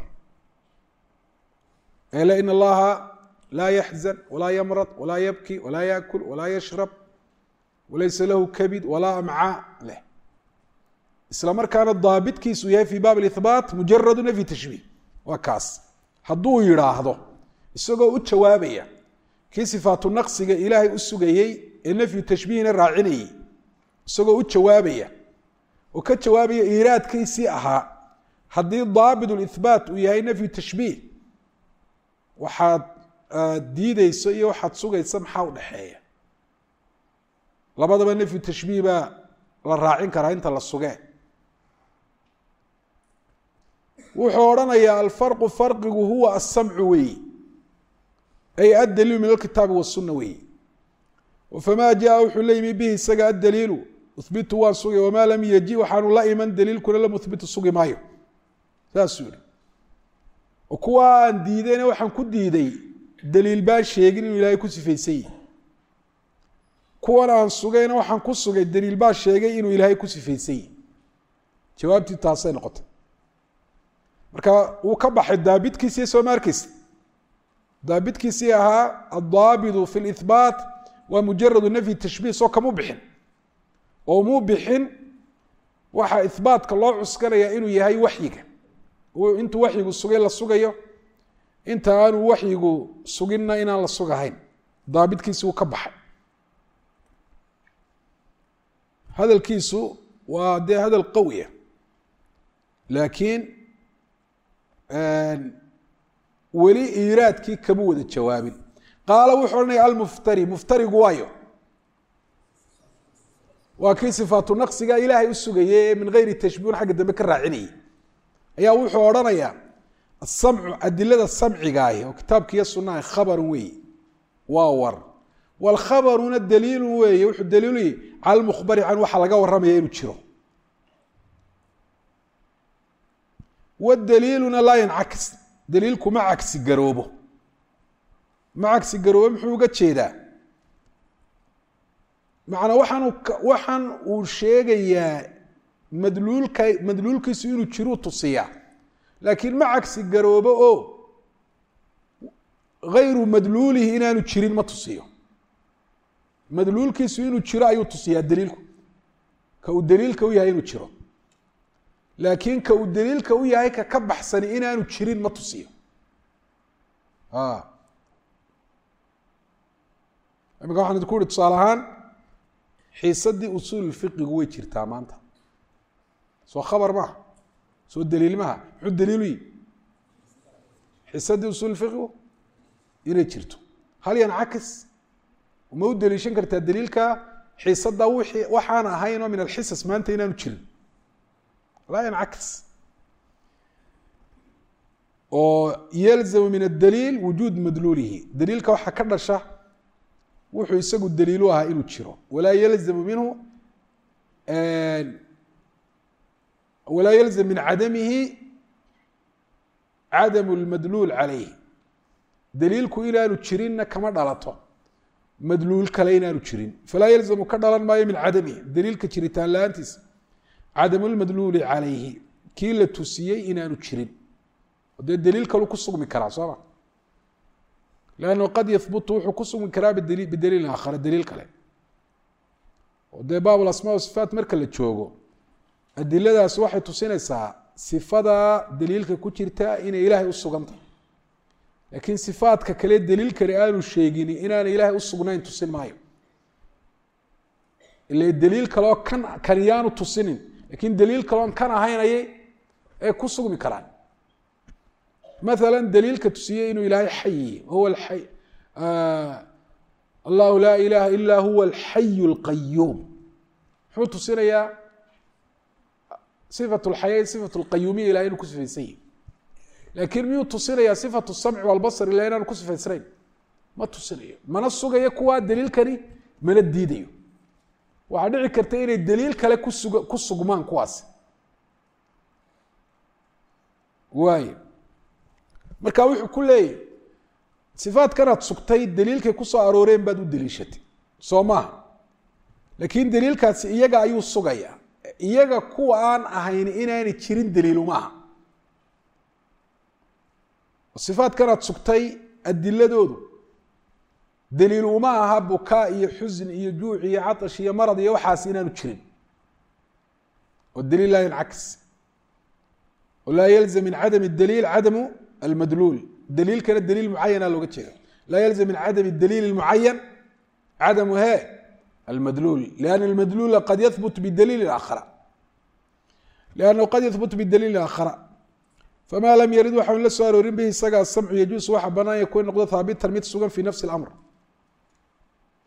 ela in allaha laa yaxzan walaa yamrad walaa yabki walaa yaakul walaa yashrab walaysa lahu kabid walaa amcaa leh isla markaana daabitkiisu yahay fi baab ihbaat mujaradu nafyi tashbiih waa kaas hadduu yidhaahdo isagoo u jawaabaya kii sifaatu naqsiga ilaahay u sugayey ee nafyu tashbiihna raacinayey isagoo u jawaabaya oo ka jawaabaya iiraadkiisii ahaa haddii daabit lihbaat uu yahay nafyu tashbiih waxaad diideyso iyo waxaad sugaysa maxaa u dhexeeya labadaba nafyu tashbiih baa la raacin karaa inta la sugee wuxuu odhanayaa alfarqu farqigu huwa asamcu weeyi ay addaliilu min alkitaabi wasunna weeyi famaa jaa wuxuu la yimi bihi isaga addaliilu uhbitu waan sugay wamaa lam yaji waxaanu la iman daliilkuna lam uhbitu sugi maayo saasuu yihi oo kuwa aan diidayna waxaan ku diiday daliil baan sheegin inuu ilaahay ku sifaysan yahi kuwan aan sugayna waxaan ku sugay daliil baa sheegay inuu ilaahay ku sifaysan yahi jawaabtii taasay noqotay marka wuu ka baxay daabitkiisii soo ma arkeysa daabitkiisii ahaa addaabidu fi lihbaat waa mujaradu nafyi tashbiih soo kamu bixin oo muu bixin waxaa ihbaatka loo cuskanaya inuu yahay waxyiga intuu waxyigu sugay la sugayo inta aanu waxyigu suginna inaan la sugahayn daabitkiisi wuu ka baxay hadalkiisu waa dee hadal qawiya laakiin weli iiraadkii kama wada jawaabin qaala wuxuu odhanaya almuftari muftarigu waayo waa kii sifaatu naqsiga ilaahay u sugayay ee min gayri tashbiihun xagga dambe ka raacinayay ayaa wuxuu odhanayaa asamcu adilada samcigaahi oo kitaabka iyo sunnaha khabarun weeye waa war waalkhabaruna daliilun weeye wuxuu daliiluyay cala almukhbari can waxa laga warramaya inuu jiro wadaliiluna laa yancakis daliilku ma cagsi garoobo ma cagsi garoobo muxuu uga jeedaa macnaa waxaan waxaan uu sheegayaa madluulka madluulkiisu inuu jiruu tusiyaa laakiin ma cagsi garoobo oo gayru madluulihi inaanu jirin ma tusiyo madluulkiisu inuu jiro ayuu tusiyaa daliilku ka uu daliilka u yahay inuu jiro laakiin ka uu daliilka u yahay ka ka baxsani inaanu jirin ma tusiyo imika waxaan idinku uhi tusaale ahaan xiisadii usuul fiqigu way jirtaa maanta soo khabar maaha soo daliil maaha muxuu daliilu yihi xiisadii usuul fiqigu inay jirto hal yancakis ma u daliishan kartaa daliilka xiisadda wixii waxaan ahayn oo min alxisas maanta inaanu jirin laa yancakis oo yalzamu min adaliil wujuud madluulihi daliilka waxaa ka dhasha wuxuu isagu daliilu ahaa inuu jiro walaa yalzamu minhu walaa yalzam min cadamihi cadamu lmadluul calayh daliilku inaanu jirinna kama dhalato madluul kale inaanu jirin falaa yalzamu ka dhalan maayo min cadamihi daliilka jiritaan la-aantiisa cadamu lmadluuli calayhi kii la tusiyey inaanu jirin dee daliil kalu ku sugmi karaa soo ma lannu qad yahbutu wuxuu ku sugmi karaa bidaliilin aakhara daliil kale oo dee baab asmaa sifaat marka la joogo adiladaas waxay tusinaysaa sifada daliilka ku jirta inay ilaahay u suganta laakiin sifaadka kale daliil kale aanu sheegin inaana ilaahay u sugnayn tusin maayo ila daliil kaleo kan kan yaanu tusinin laakiin daliil kaleon kan ahaynayay ee ku sugmi karaan مثلا dليilka tusiyey inuu ilahay xayi huwa ay allahu laa ilaha ila huwa الxay الqayuum muxuu tusinayaa صifaة اlxayaa صifaة اlqayuumiya ilahay inuu ku sifaysan yahi lakin miyuu tusinayaa صifaة الsamci wاlbصr ila inaanu ku sifaysnayn ma tusinayo mana sugayo kuwaa daliilkani mana diidayo waxaa dhici karta inay daliil kale kusug ku sugmaan kuwaas waay marka wuxuu ku leeyahy sifaadkanaad sugtay daliilkay ku soo arooreen baad u daliishatay soo maaha laakiin daliilkaasi iyaga ayuu sugayaa iyaga kuwa aan ahayn inaanay jirin daliilu maaha sifaadkanaad sugtay adiladoodu daliil uma aha bukaa iyo xusn iyo juuc iyo catash iyo marad iyo waxaas inaanu jirin oo daliil laa yancakis walaa yalzam min cadami daliil cadamu almadluul daliilkana daliil mucayana looga jeeda laa yalzam min cadami daliil اmucayan cadamu he almadluul lianna almadluula qad yahbut bidaliili aakhara liannahu qad yahbut bidaliili aakhara famaa lam yarid waxaan la soo aroorin bihi isaga asamcu yajuus waxa banaan yakun noqdo haabitan mid sugan fii nafsi اlamr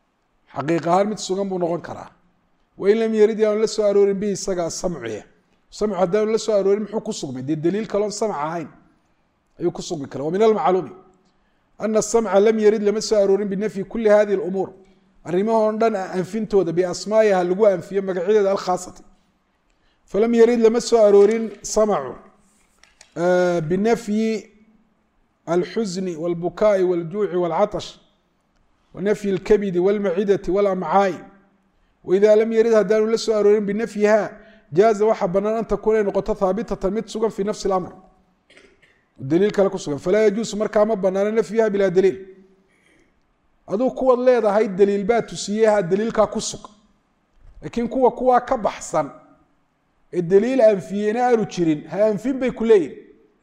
xaqiiq ahaan mid sugan buu noqon karaa wain lam yarid yaanu la soo aroorin bihi isaga asamcuye samcu haddaan la soo aroorin muxuu ku sugmay dee daliil kaloon samc ahayn ayuu ku sugmi kara. wa min almacluumi ana asamca lam yarid lama soo aroorin binafyi kuli hadihi اlumuur arrimahoo dhan anfintooda biasmaa'iha lagu anfiyo magacyadeeda alkhaasati. falam yarid lama soo aroorin samcu binafyi alxusni wاlbukaa'i wاljuuci wاlcaطsh wanafyi اlkabidi wاlmacidati wاlamcaa'i. waida lam yarid haddaanu la soo aroorin binafyiha jaaza waxaa banaan an takuuna ay noqoto haabitatan mid sugan fi nafsi اlamr daliil kale ku sugan. falaa yajuusu markaa ma banaano nafyiha bilaa daliil. aduu kuwaad leedahay daliil baa tusiyeha daliilkaa ku sug, laakiin kuwa kuwaa ka baxsan ee daliil anfiyeyna aanu jirin ha anfin bay ku leeyihin.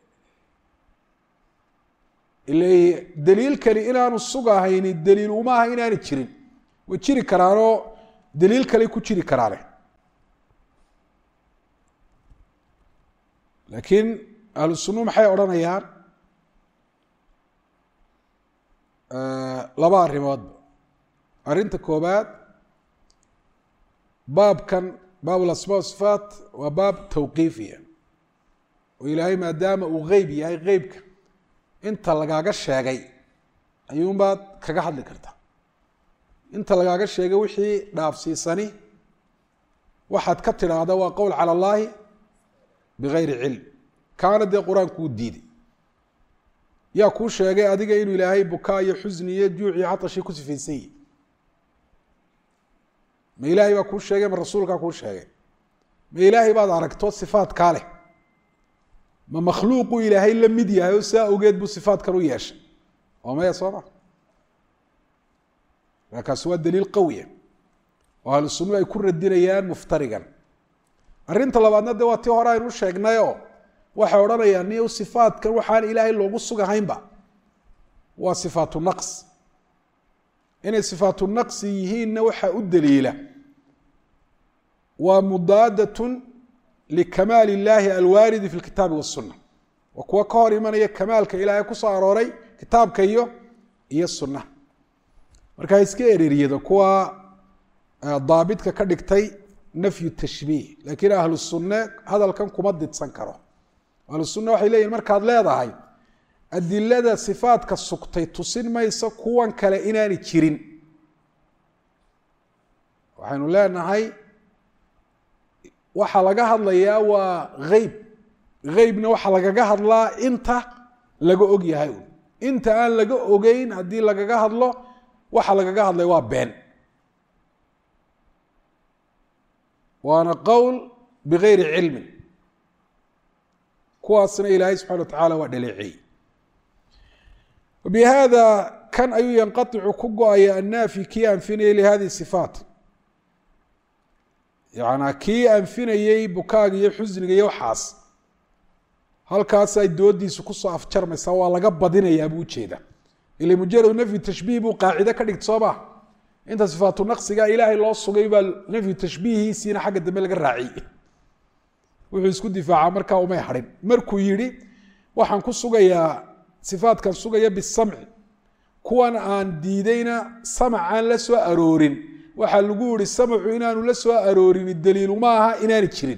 ila daliilkani inaanu sugahayni daliil uma aha inaanu jirin, way jiri karaanoo daliil kale ku jiri karaane. laakiin ahlu sunnuhu maxay odhanayaan? laba arrimoodba. arrinta koobaad, baabkan baab lasmaa wasifaat waa baab tawqiifiya oo ilaahay maadaama uu geyb yahay, geybka inta lagaaga sheegay ayuunbaad kaga hadli kartaa. inta lagaaga sheegay wixii dhaafsiisani waxaad ka tidhaahda waa qowl cala allaahi bigayri cilm, kaana dee qur-aanku u diiday. yaa kuu sheegay adiga inuu ilaahay bukaa iyo xusni iyo juuc iyo catashi ku sifaysan yihi? ma ilaahay baa kuu sheegay ma rasuulkaa kuu sheegay? ma ilaahay baad aragto sifaatkaa leh? ma makhluuquu ilaahay la mid yahay oo saa ogeed buu sifaatkan u yeeshay? oo maya soo ma markaasi waa daliil qawiya oo ahlu sunnuhu ay ku radinayaan muftarigan. arrinta labaadna de waa tii hore aynu sheegnayoo waxay odhanayaan ni sifaatkan waxaan ilaahay loogu sugahaynba waa sifaatu naqs. inay sifaatu naqsi yihiinna waxaa u daliila waa mudaadatun likamaali illaahi alwaaridi fi lkitaabi wasunna, waa kuwa ka hor imanaya kamaalka ilaahay kusoo arooray kitaabka iyo iyo sunna. markaa iska ereriyada kuwa daabidka ka dhigtay nafyu tashbiih, laakiin ahlu sunne hadalkan kuma didsan karo. ahlu sunne waxay leeyihin markaad leedahay adilada sifaadka sugtay tusin mayso kuwan kale inaani jirin, waxaynu leenahay waxaa laga hadlayaa waa geyb. geybna waxaa lagaga hadlaa inta laga og yahay. inta aan laga ogeyn haddii lagaga hadlo waxa lagaga hadlay waa been, waana qowl bigayri cilmin. kuwaasna ilaahay subxana wa tacaala waa dhaleeceeyey. wabihada kan ayuu yanqaicu ku go-aya annaafi kii anfinayay lihadihi sifaat, yanaa kii anfinayey bukaaga iyo xusniga iyo waxaas, halkaas ay doodiisu kusoo afjarmaysaa, waa laga badinayaa buu ujeeda. ila mujarad nafyu tashbiih buu qaacide ka dhigt soo ma inta sifaatu naqsiga ilaahay loo sugay baa nafyu tashbiihiisiina xagga dambe laga raaciyey. wuxuu isku difaaca markaa umay harin. markuu yihi waxaan ku sugayaa sifaatkan sugaya bisamci, kuwan aan diidayna samac aan la soo aroorin, waxaa lagu yihi samcu inaanu la soo aroorin daliilu ma aha inaani jirin.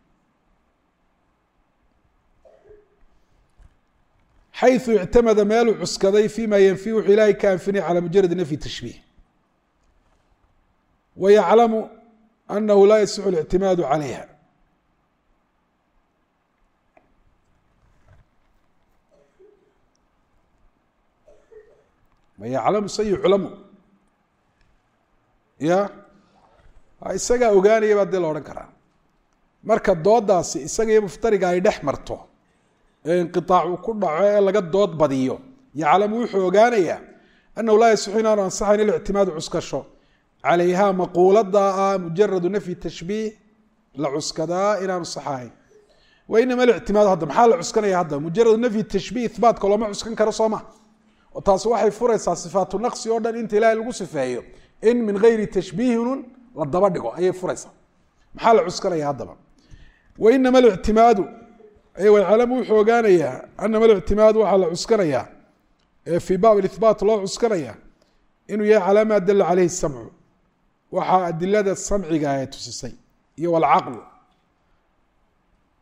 xayu ictamada meeluu cuskaday fima yanfi wuxuu ilaahay ka anfinay calى mujaradi nafyi tashbiih, wayaclamu anahu laa yasixu اlictimaadu calayha. ma yaclamu se yuclamu ya isagaa ogaanaya baa dee la odhan karaa. marka doodaasi isaga iyo muftariga ay dhex marto ee inqiaac uu ku dhaco ee laga dood badiyo, yaclamu wuxuu ogaanayaa anahu laa yasixu inaanu ansaxayn ilictimaadu cuskasho calayha maquuladaa ah mujaradu nafyi tashbiih la cuskadaa inaanu saxahayn. wainama alictimaadu hadda maxaa la cuskanaya? hadda mujaradu nafyi tashbiih ihbaatka looma cuskan karo soo ma, oo taasi waxay furaysaa sifaatu naqsi oo dhan inta ilaahay lagu sifeeyo in min gayri tashbiihin la daba dhigo ayay furaysaa. maxaa la cuskanaya haddaba? wainama alictimaadu yaclamu wuxuu ogaanayaa anama alictimaadu waxaa la cuskanayaa fii baab ihbaat loo cuskanaya inuu yahay calaa maa dala caleyhi samcu, waxaa adilada samciga ee tusisay iyo walcaqlu.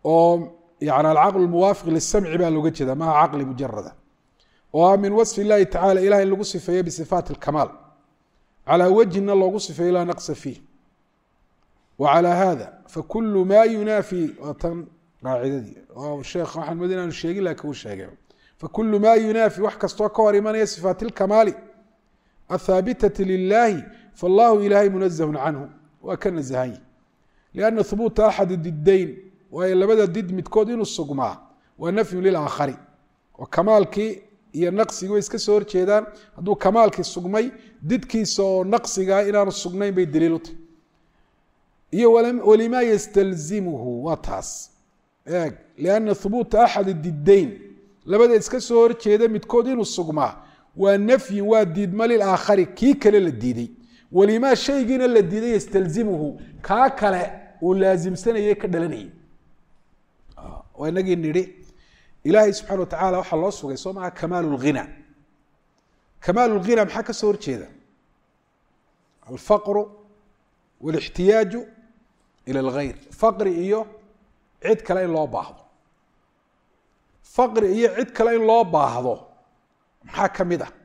oo يعني العقل الموافق للسمع baa looga jeeda maha caqli mujarada oo min waصف الlahi taعalى ilahay lagu sifeeye bصفاaت الكماal عalى wجهina loogu sifeeye laa نqص فيه وعalى hذا fakul ma yunaaفي waa tan qaacidadii sheekh waxaan mad inaanu sheegin lakin uu sheegay fakul ma yunaaفي wax kastoo ka hor imanaya صفاaت الكماal الثاabitaةi للahi faالlahu ilahay muنزه canhu waa ka نزhany لأنa ثبوuta أxad الdidayn waayo labada did midkood inuu sugmaa waa nafyu lilaakari oo kamaalkii iyo naqsigii way iska soo horjeedaan hadduu kamaalkii sugmay didkiisa oo naqsigaa inaanu sugnayn bay daliil u tahy iyo walimaa yastalzimuhu waa taas eeg lianna hubuuta axad didayn labada iska soo horjeeda midkood inuu sugmaa waa nafyin waa diidma lilaakhari kii kale la diiday walimaa shaygiina la diiday yastalzimuhu kaa kale uu laasimsanayay ka dhalanayay waa inagii nidhi ilaahay subxana wa tacala waxaa loo sugay soo maha kamaal اlghina kamaal اlghina maxaa ka soo horjeeda alfaqru wاlاxtiyaaju ilى اlgayr faqri iyo cid kale in loo baahdo faqri iyo cid kale in loo baahdo maxaa ka mid ah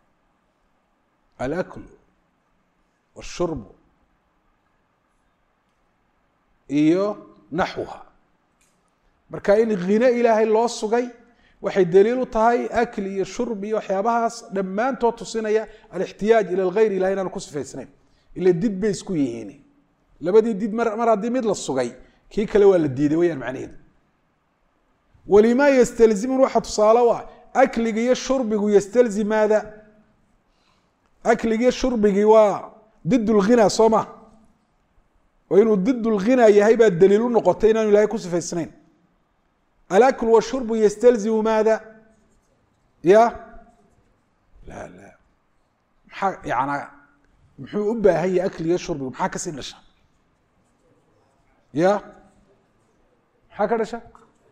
alakl wاshurbu iyo naxwuha marka in khine ilaahay loo sugay waxay daliil u tahay akli iyo shurb iyo waxyaabahaas dhammaantood tusinaya alixtiyaaj ila alghayr ilahay inaanu ku sifaysnayn ila did bay isku yihiin labadii did mar mar haddii mid la sugay kii kale waa la diiday wayaan macnaheedu walimaa yastalzimun waxa tusaale u ah akliga iyo shurbigu yastalzim maada akliga iyo shurbigii waa did lghina soo ma oo inuu did lghina yahay baa daliil u noqotay inaanu ilahay ku sifaysnayn alakl washurbu yastalzimu maada ya la la maxaa yana muxuu u baahan yahay akliga shurbigu maxaa kasii dhasha ya maxaa ka dhasha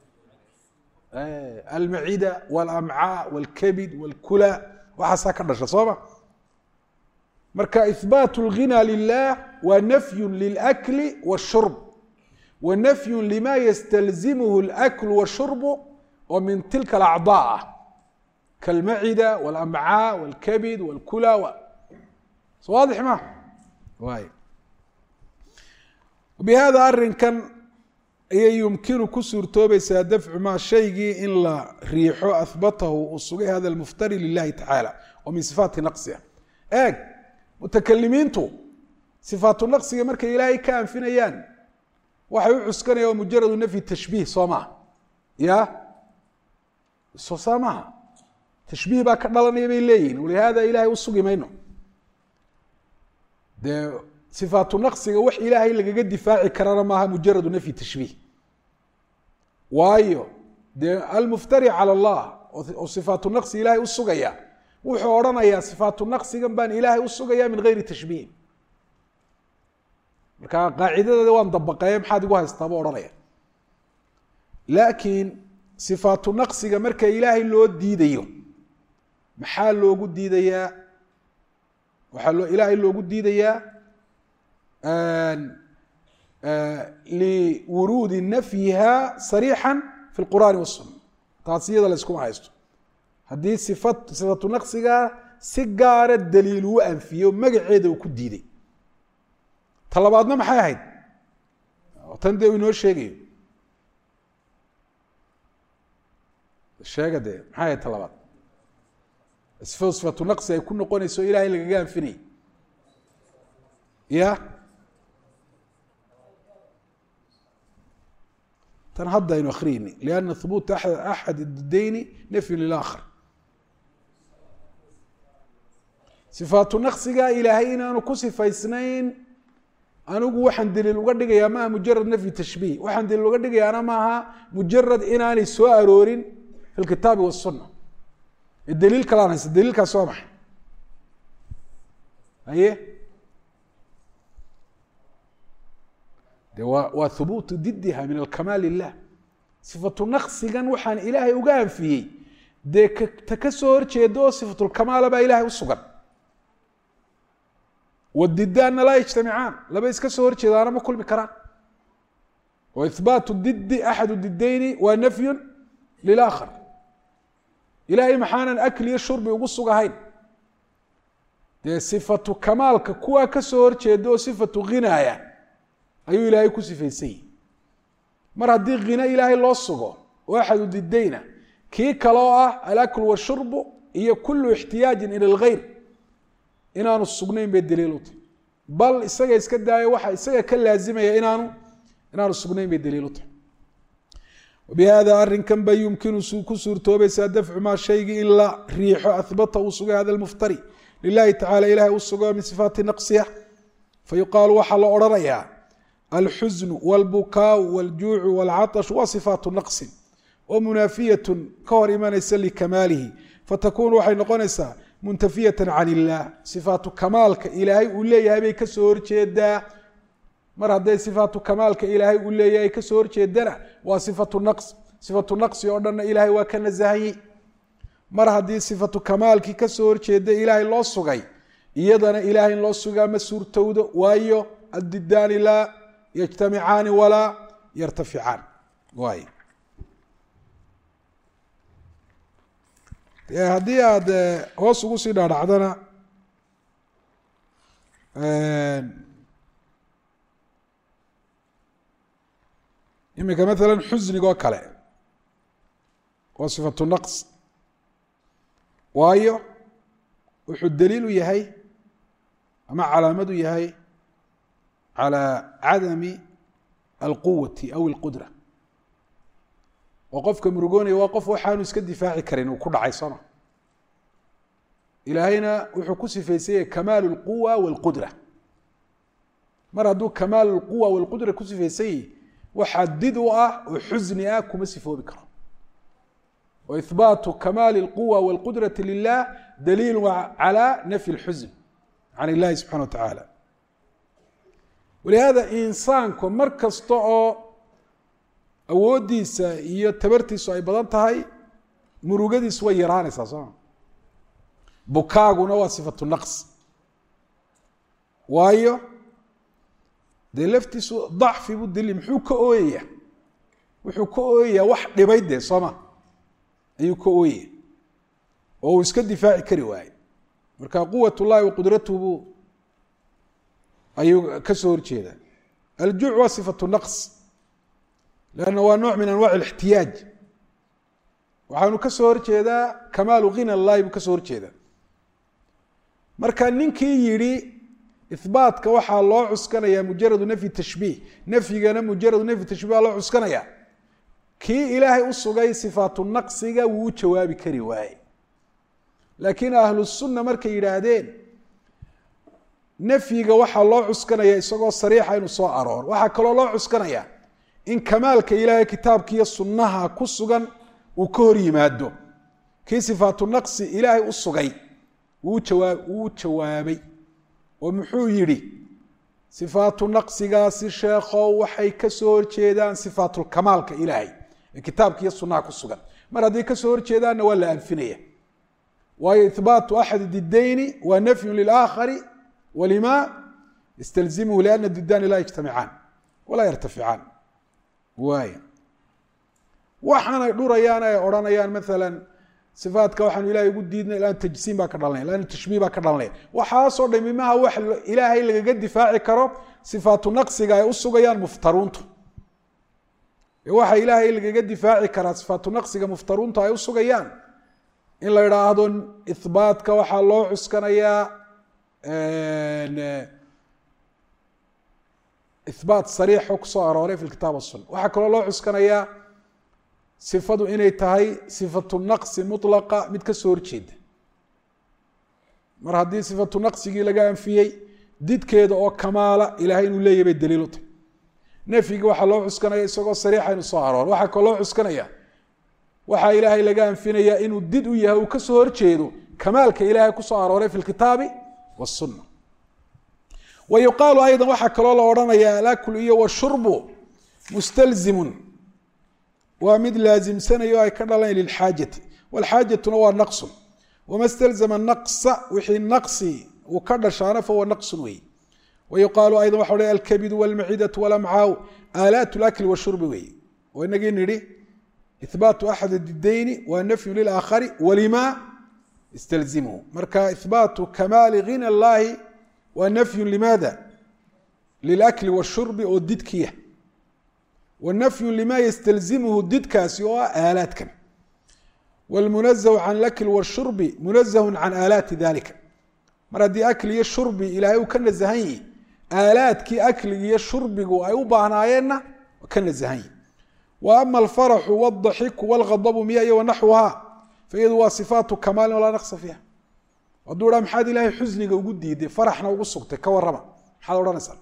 almacida walamcaa walkabid walkula waxaasaa ka dhasha sooma marka ihbaat اlghina lilah waa nafyu lilakli wاshurb ونفي لma ysتلزمه الأكل والشhرب oo min tilka الأعضاء ah kالmعdة والأمعاء والكبد والكلى واضح ma بhada arinkan ayay yumkinu ku suurtoobaysaa dفcu ma shaygii in la riixo أhbatahu uu sugay hada المفتري للahi taعaalى oo min صفاaتi نqصiga eeg mتaklimiintu صفاaت نqصiga markay ilaahay ka anfinayaan waxay u cuskanaya waa mujaradu nafyi tashbiih soo maha ya soo saa maha tashbiih baa ka dhalanaya bay leeyihin walihaada ilahay u sugi mayno dee sifaatu naqsiga wax ilaahay lagaga difaaci karana maaha mujaradu nafyi tashbiih waayo dee almuftari cala allah oo sifaatu naqsi ilahay u sugaya wuxuu odhanayaa sifaatu naqsigan baan ilaahay u sugaya min gayri tashbiih marka qaacidadeeda waan dabaqeeye maxaad igu haystaa buu odhanaya laakiin sifaatu naqsiga marka ilaahay loo diidayo maxaa loogu diidayaa waxaa loo ilaahay loogu diidayaa liwuruudi nafyiha sariixan fi lqur'aani wasunna taas iyada la iskuma haysto haddii sifa sifatu naqsigaa si gaara daliil uu anfiyo magaceeda uu ku diiday talabaadna maxay ahayd tan dee uu inoo sheegayo sheega dee maxay ahayd talabaad sifo sifatu naqsi ay ku noqonayso ilaahay lagaga anfinayay ya tan hadda aynu akhriyni lianna hubuuta axad didayni nafyu lilaakar sifaatu naqsiga ilaahay inaanu ku sifaysnayn anigu waxaan daliil uga dhigayaa maaha mujarad nafyi tashbiih waxaan daliil uga dhigayaana maaha mujarad inaanay soo aroorin fi lkitaabi wasunna daliil kalaan haysta daliilkaas waa maxay haye de waa waa hubuutu didiha min alkamaal illah sifatu naqsigan waxaan ilaahay uga anfiyey dee ta ka soo horjeeda oo sifatulkamaala baa ilahay u sugan wadidaanna laa yajtamicaan laba iska soo horjeedaana ma kulmi karaan وإثبات الضد أحد الضدين ونفي للآخر إلهي محانا أكل يشرب يقص هين دي صفة كمالك كوا كسور تشدو صفة غناية أيو إلهي كسفي سي مرة دي غناء إلهي الله الصغو واحد الضدين كي كلاء الأكل والشرب هي كل احتياج إلى الغير إنانو السجنين بالدليل بل إسجى إسكت داي واحد إسجى كل لازمة إنانو إنانو السجنين بالدليل وبهذا أرن كم بيمكن سوق سورته بس دفع ما شيء إلا ريح أثبته وسجى هذا المفتري لله تعالى إله وسجى من صفات نقصها فيقال وحل أرريا الحزن والبكاء والجوع والعطش وصفات نقص ومنافية كور ما يسلي كماله فتكون وحي نقونسا منتفية عن الله صفات كمالك إلهي وليه بي كسور جدا مر هذه صفات كمالك إلهي وليه كسور جدا وصفة النقص صفة النقص يقولنا إلهي وكان زهي مر هذه صفة كمالك كسور جدا إلهي الله سجى يدنا إلهي الله سجى مسور تود وايو الددان لا يجتمعان ولا يرتفعان واي haddii aad hoos ugu sii dhaadhacdana imika maalan xusnigoo kale waa sifatu naqs waayo wuxuu daliil u yahay ama calaamad u yahay calى cadami alquwati aw alqudra oo qofka murugoonaya waa qof waxaanu iska difaaci karin uu ku dhacay soma ilaahayna wuxuu ku sifaysay kamaal alquwa walqudra mar hadduu kamaal alquwa walqudra ku sifaysay waxa did u ah oo xusni ah kuma sifoobi karo wa ithbaatu kamaal alquwa walqudrati lilah daliil ala nafyi alxuzn can illahi subxana wa tacaala walihada insaanku mar kasta oo awoodiisa iyo tabartiisu ay badan tahay murugadiisu way yaraanaysaa sooma bukaaguna waa sifatu naqs waayo dee laftiisu dacfi buu dili muxuu ka ooyaya wuxuu ka ooyayaa wax dhibay dee sooma ayuu ka ooyaya oo uu iska difaaci kari waaye marka quwat ullahi wa qudratuhu buu ayuu ka soo horjeedaa aljuuc waa sifatu naqs لأنه هو نوع من أنواع الاحتياج وحانو كسور جيدا كمال غنى الله بكسور جيدا مركا نينكي يري إثبات كوحا الله عسكنا يا مجرد نفي تشبيه نفي أنا مجرد نفي تشبيه الله عسكنا يا كي إلهي أصغي صفات النقص وجواب كرواي لكن أهل السنة مركا يرادين نفي كوحا الله عسكنا يا إسقى صريحة إنه صار أرور وحا كلا الله عسكنا يا in kamaalka ilaahay kitaabka iyo sunnaha ku sugan uu ka hor yimaado kii sifaatu naqsi ilaahay u sugay uu jawaab uu jawaabay oo muxuu yiri sifaatu naqsigaasi sheekho waxay ka soo horjeedaan sifaatu kamaalka ilaahay ee kitaabka iyo sunnaha ku sugan mar haddii ka soo horjeedaanna waa la anfinaya waayo ithbaatu axad diddayni waa nafyu lilaakhari walima yastalzimuhu lianna diddani laa yajtamicaan walaa yartaficaan واي waxaan ay dhurayaan ay oranayaan mesela sifaadka waxaan ilaahay ugu diidnay ilaa tajsiim ba ka dhalanay ilaa tashbiih ba ka dhalanay waxa soo dhimimaha wax ilaahay laga difaaci karo sifaatu naqsiga ay u sugayaan muftaruuntu waxa ilaahay laga difaaci kara sifaatu naqsiga muftaruuntu ay u sugayaan in la yiraahdo ithbaatka waxa loo cuskanayaa ee إثبات صريح وكسو أروري في الكتاب والسنة وحكى الله عسكنايا صفة إني تهي صفة النقص مطلقة متكسور جيد مر هذه صفة النقص يجي لقاهم فيه ديد كيد أو كمالة إلى هين ولا يبي الدليل نفي وحى الله عسكنايا سوق صريح إنه صار وحكى الله عسكنايا وحى إلهي لقاهم فينا يا إنه ديد وياه وكسور جيده كمالك إلهي كسو أروري في الكتاب والسنة ويقال أيضا وحك الله ورنا يا الأكل إيه والشرب مستلزم ومد لازم سنة يا كرلين للحاجة والحاجة هو النقص وما استلزم النقص وحي النقص وكرر شعره فهو نقص وي ويقال أيضا وحول الكبد والمعدة والأمعاء آلات الأكل والشرب وي وإنك نري إثبات أحد الضدين والنفي للآخر ولما يستلزمه مركا إثبات كمال غنى الله والنفي لماذا للأكل والشرب والددكية والنفي لما يستلزمه الددكا سوى آلات كم والمنزه عن الأكل والشرب منزه عن آلات ذلك مرادي أكل يشرب إلى وكان الزهي آلات كي أكل يشرب وأيوبا عناينا وكان الزهي وأما الفرح والضحك والغضب مياه ونحوها فإذا صفات كمال ولا نقص فيها ودورا محاد إلهي حزنك وقدي دي فرحنا وقصك كورما حال ورا نسأل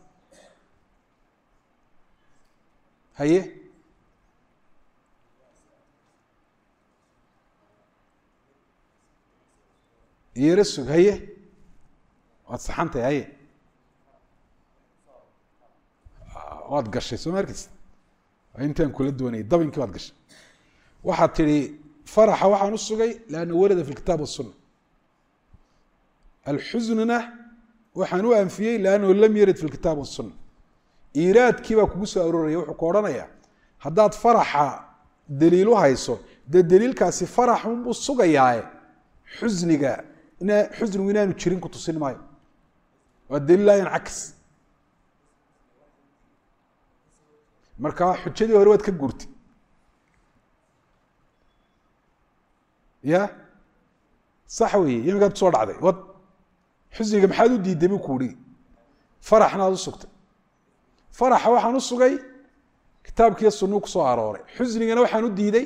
هي يرسك هي وتصحنت هي واد قشي سو مركز انت ان كل دووني دبنك واد قشي waxaad tiri faraxa waxaan u sugay laana warada fi kitaab والسنه الحزننا waxaan u anfiyay laana lam yarid fi kitaab والسنه iiraadkii baa kugu soo arooraya wuxuu ku oranayaa haddaad faraxa daliilu hayso de daliilkaasi farax uu sugayaa xusniga ina xusnigu inaanu jirin ku tusin maayo waa daliil aan caks marka xujadii hore waad ka guurtay ya صح وي يمكن تصور عادي وad xusniga maxaad u diiday buu ku ri faraxna aad u sugtay faraxa waxaan u sugay kitaabkii sunnuu ku soo arooray xusnigana waxaan u diiday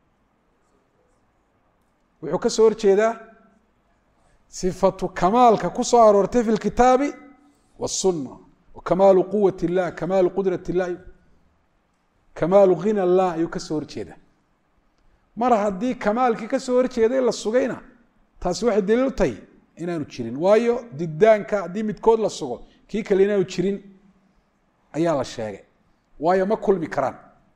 wuxuu ka soo horjeedaa sifatu kamaalka ku soo aroortay fi lkitaabi والسنة وكمال قوة الله كمال قدرة الله كمال غنى الله ayuu ka soo horjeedaa mar haddii kamaalkii ka soo horjeeday la sugayna taasi waxay daliil u tahay inaanu jirin waayo didaanka haddii midkood la sugo kii kale inaanu jirin ayaa la sheegay waayo ma kulmi karaan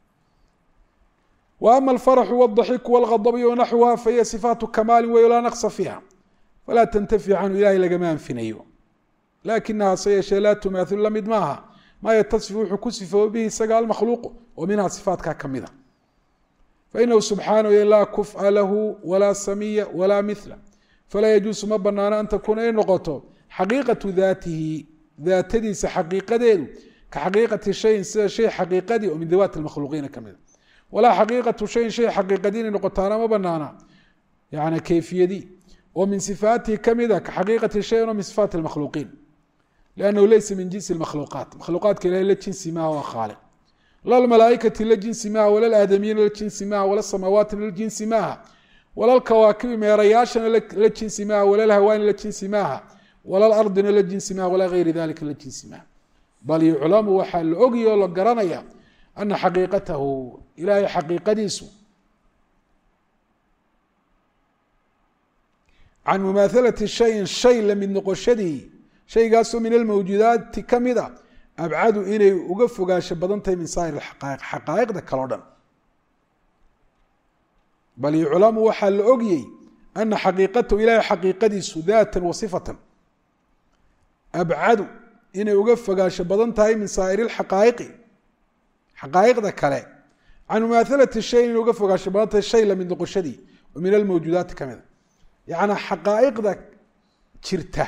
وأما الفرح والضحك والغضب ونحوها فهي صفات كمال ولا نقص فيها فلا تنتفي عنه إلهي لجماعا في نيو لكنها سيشي لا تماثل لمد معها ما يتصف وحكسف به سقى المخلوق ومنها صفات كاملة فإنه سبحانه لا كفء له ولا سمية ولا مثل فلا يجوز ما بنانا أن تكون أي نقطة حقيقة ذاته ذات ديس حقيقة دينه كحقيقة شيء شيء حقيقة دي ومن ذوات المخلوقين كاملة ولا حقيقة شيء شيء حقيقة دين نقطانا ما بنانا يعني كيفية دي ومن صفاته كمذا كحقيقة شيء ومن صفات المخلوقين لأنه ليس من جنس المخلوقات مخلوقات كلا لا جنس ما هو خالق لا الملائكة لا جنس ما ولا الآدميين لا جنس ما ولا السماوات لا جنس ما ولا الكواكب ما رياشا لا جنس ما ولا الهوان لا جنس ما ولا الأرض لا جنس ما ولا غير ذلك لا جنس ما بل يعلم وحل أقي ولا قرنيا أن حقيقته إلهي حقيقة ديسو عن مماثلة الشيء الشيء لم نقشده شيء قاسو من الموجودات كمذا أبعد إلي وقف قاش بدنتي من سائر الحقائق حقائق ذا كالودن بل يعلم وحل أقي أن حقيقته إلهي حقيقة ديسو ذاتا وصفة أبعد إلي وقف قاش بدنتي من سائر الحقائق حقائق ذا كلا عن مماثلة الشيء اللي وقف وقاش بدنتي الشيء لم نقشده ومن الموجودات كمذا يعني حقائق ذا جرته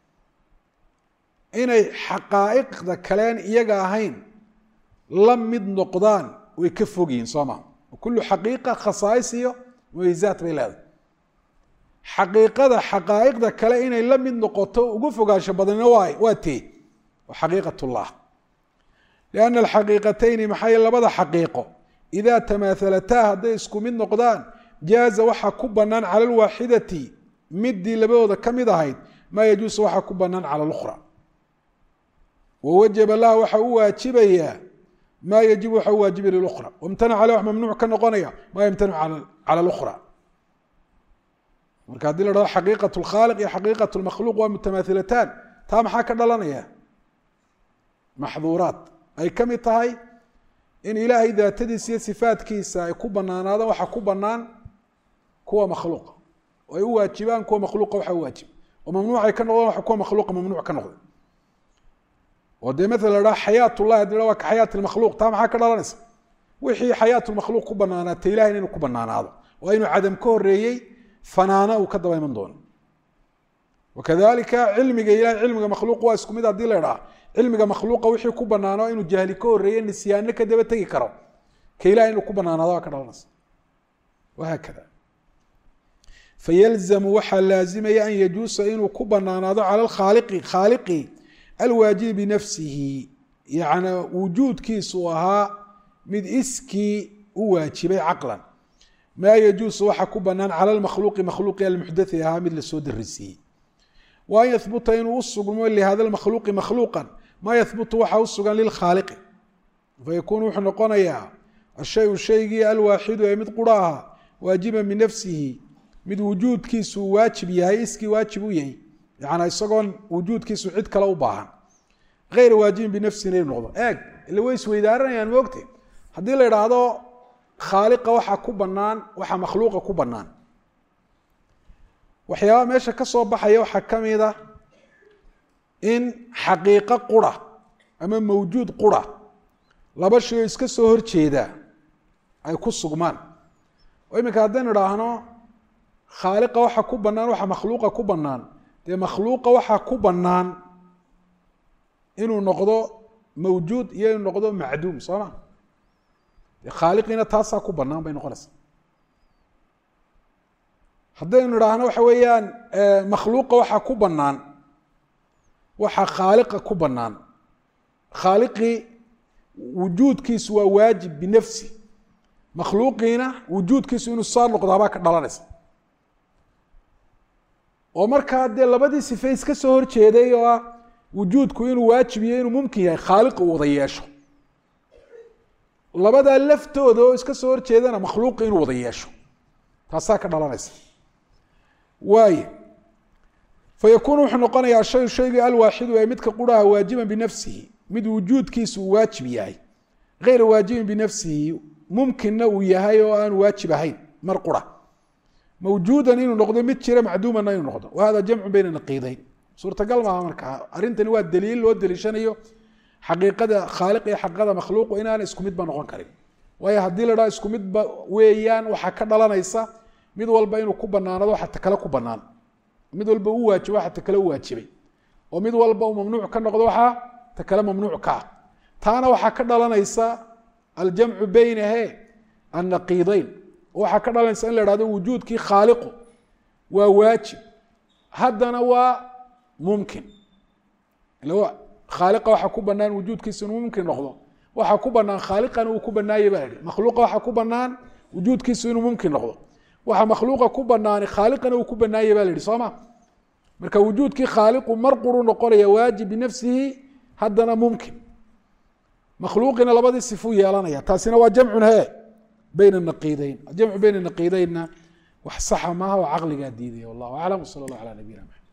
inay xaqaa'iqda kaleen iyaga ahayn la mid noqdaan way ka fogyiin sooma kullu xaqiiqa khasaa'is iyo wayzaat bay leedahay xaqiiqada xaqaa'iqda kale inay la mid noqoto ugu fogaansho badanna waay waa tee waa xaqiiqatullah لأن الحقيقتين maxay labada xaqiiqo إذا تماثلتا hadday isku mid noqdaan jaaza waxa ku banaan على الواحدة midii labadooda ka mid ahayd ma yajuus waxa ku banaan على الأخرى ووجب الله وحا واجبيا ما يجب وحا واجب للأخرى وامتنع عليه ممنوع كنقونيا ما يمتنع على على الأخرى marka hadii la raaxo xaqiiqatu الخالق iyo xaqiiqatu المخلوق waa mutamaathilataan taa maxaa ka dhalanaya maxduuraat ay kamid tahay in ilaahay daatadiisa iyo sifaadkiisa ay ku banaanaadaan waxa ku banaan kuwa makhluuq oo ay u waajibaan kuwa makhluuq waxa waajib oo mamnuuc ay ka noqdaan waxa kuwa makhluuq mamnuuc ka noqdo oo dee maala la xayaat ullahi hadii waa ka xayaat makhluuq taa maxaa ka dhalanaysa wixii xayaat makhluuq ku banaanaatay ilahay inuu ku banaanaado waa inuu cadam ka horeeyey fanaana uu ka daba iman doono wakadalika cilmiga ilahay cilmiga makhluuq waa isku mid hadii la idhaha cilmiga makhluuqa wixii ku banaano inuu jahli ka horeeye nisyaano ka daba tegi karo ka ilahay inuu ku banaanaado waa ka dhalanaysa wahaakada fayalzamu waxaa laazimaya an yajuusa inuu ku banaanaado cala alkhaaliqi khaaliqi alwaajibi binafsihi yani wujuudkiisu ahaa mid iskii u waajibay caqlan maa yajuusu waxa ku banaan cala lmakhluuqi makhluuqi almuxdathi ahaa mid lasoo darisiiyey wa an yahbuta inuu usugmo lihada lmakhluuqi makhluuqan maa yahbutu waxa usugan lilkhaaliqi fayakuunu wuxuu noqonayaa ashayu shaygii alwaaxidu ee mid qura ahaa waajiban binafsihi mid wujuudkiisu waajib yahay iskii waajib u yahay yani isagoon wujuudkiisu cid kale u baahan غayr waajibin binafsina inuu noqdo eeg ila way isweydaaranayaan moogte haddii la idhaahdo khaaliqa waxa ku banaan waxa makhluuqa ku banaan waxyaaba meesha ka soo baxaya waxaa ka mid a in xaqiiqo qura ama mawjuud qura laba shay oo iska soo horjeeda ay ku sugmaan oo iminka haddaynu idhaahno khaaliqa waxa ku banaan waxa makhluuqa ku banaan dee makhluuqa waxa ku banaan inuu noqdo mawjuud iyo inuu noqdo macduum soo ma dee khaaliqiina taasaa ku banaan bay noqonaysaa haddaynu idhaahno waxa weeyaan makhluuqa waxa ku banaan waxa khaaliqa ku banaan khaaliqii wujuudkiisu waa waajib binafsi makhluuqiina wujuudkiisu inuu saa noqdaabaa ka dhalanaysa oo markaa dee labadii sife iska soo horjeeday oo ah wujuudku inuu waajib iyo inuu mumkin yahay khaaliq uu wada yeesho labadaa laftooda oo iska soo horjeedana makhluuqa inuu wada yeesho taasaa ka dhalanaysa waayo fayakuunu wuxuu noqonayaa shayu shaygii alwaaxidu ee midka quraha waajiban binafsihi mid wujuudkiisu uu waajib yahay غayr waajibin binafsihi mumkinna uu yahay oo aan waajib ahayn mar qura mawjuudan inuu noqdo mid jira macduumanna inuu noqdo wahada jamcu bayna naqiidayn suurtagal maaha markaa arrintani waa daliil loo daliishanayo xaqiiqada khaaliq iyo xaqiiqada makhluuq inaana isku midba noqon karin waayo haddii la dhaha isku midba weeyaan waxaa ka dhalanaysa mid walba inuu ku banaanado waxa ta kale ku banaan mid walba u waajibo waxa ta kale u waajibay oo mid walba uu mamnuuc ka noqdo waxa ta kale mamnuuc ka ah taana waxaa ka dhalanaysa aljamcu baynahe annaqiidayn waxaa ka dhalanaysa in la ihahdo wujuudkii khaaliqu waa waajib haddana waa mumkin khaaliqa waxaa ku banaan wujuudkiisa inuu mumkin noqdo waxaa ku banaan khaaliqana uu ku banaaye baa ihi makhluuqa waxaa ku banaan wujuudkiisu inuu mumkin noqdo waxa makhluuqa ku banaani khaaliqana uu ku banaaye baa la yihi soo ma marka wujuudkii khaaliqu mar quru noqonaya waajib binafsihi haddana mumkin makhluuqina labadii sifuu yeelanaya taasina waa jamcun he bayna naqiidayn jamcu bayna naqiidaynna wax saxa maaha oo caqligaa diidaya wallahu aclam wsala allah calaa nabiyina maxamed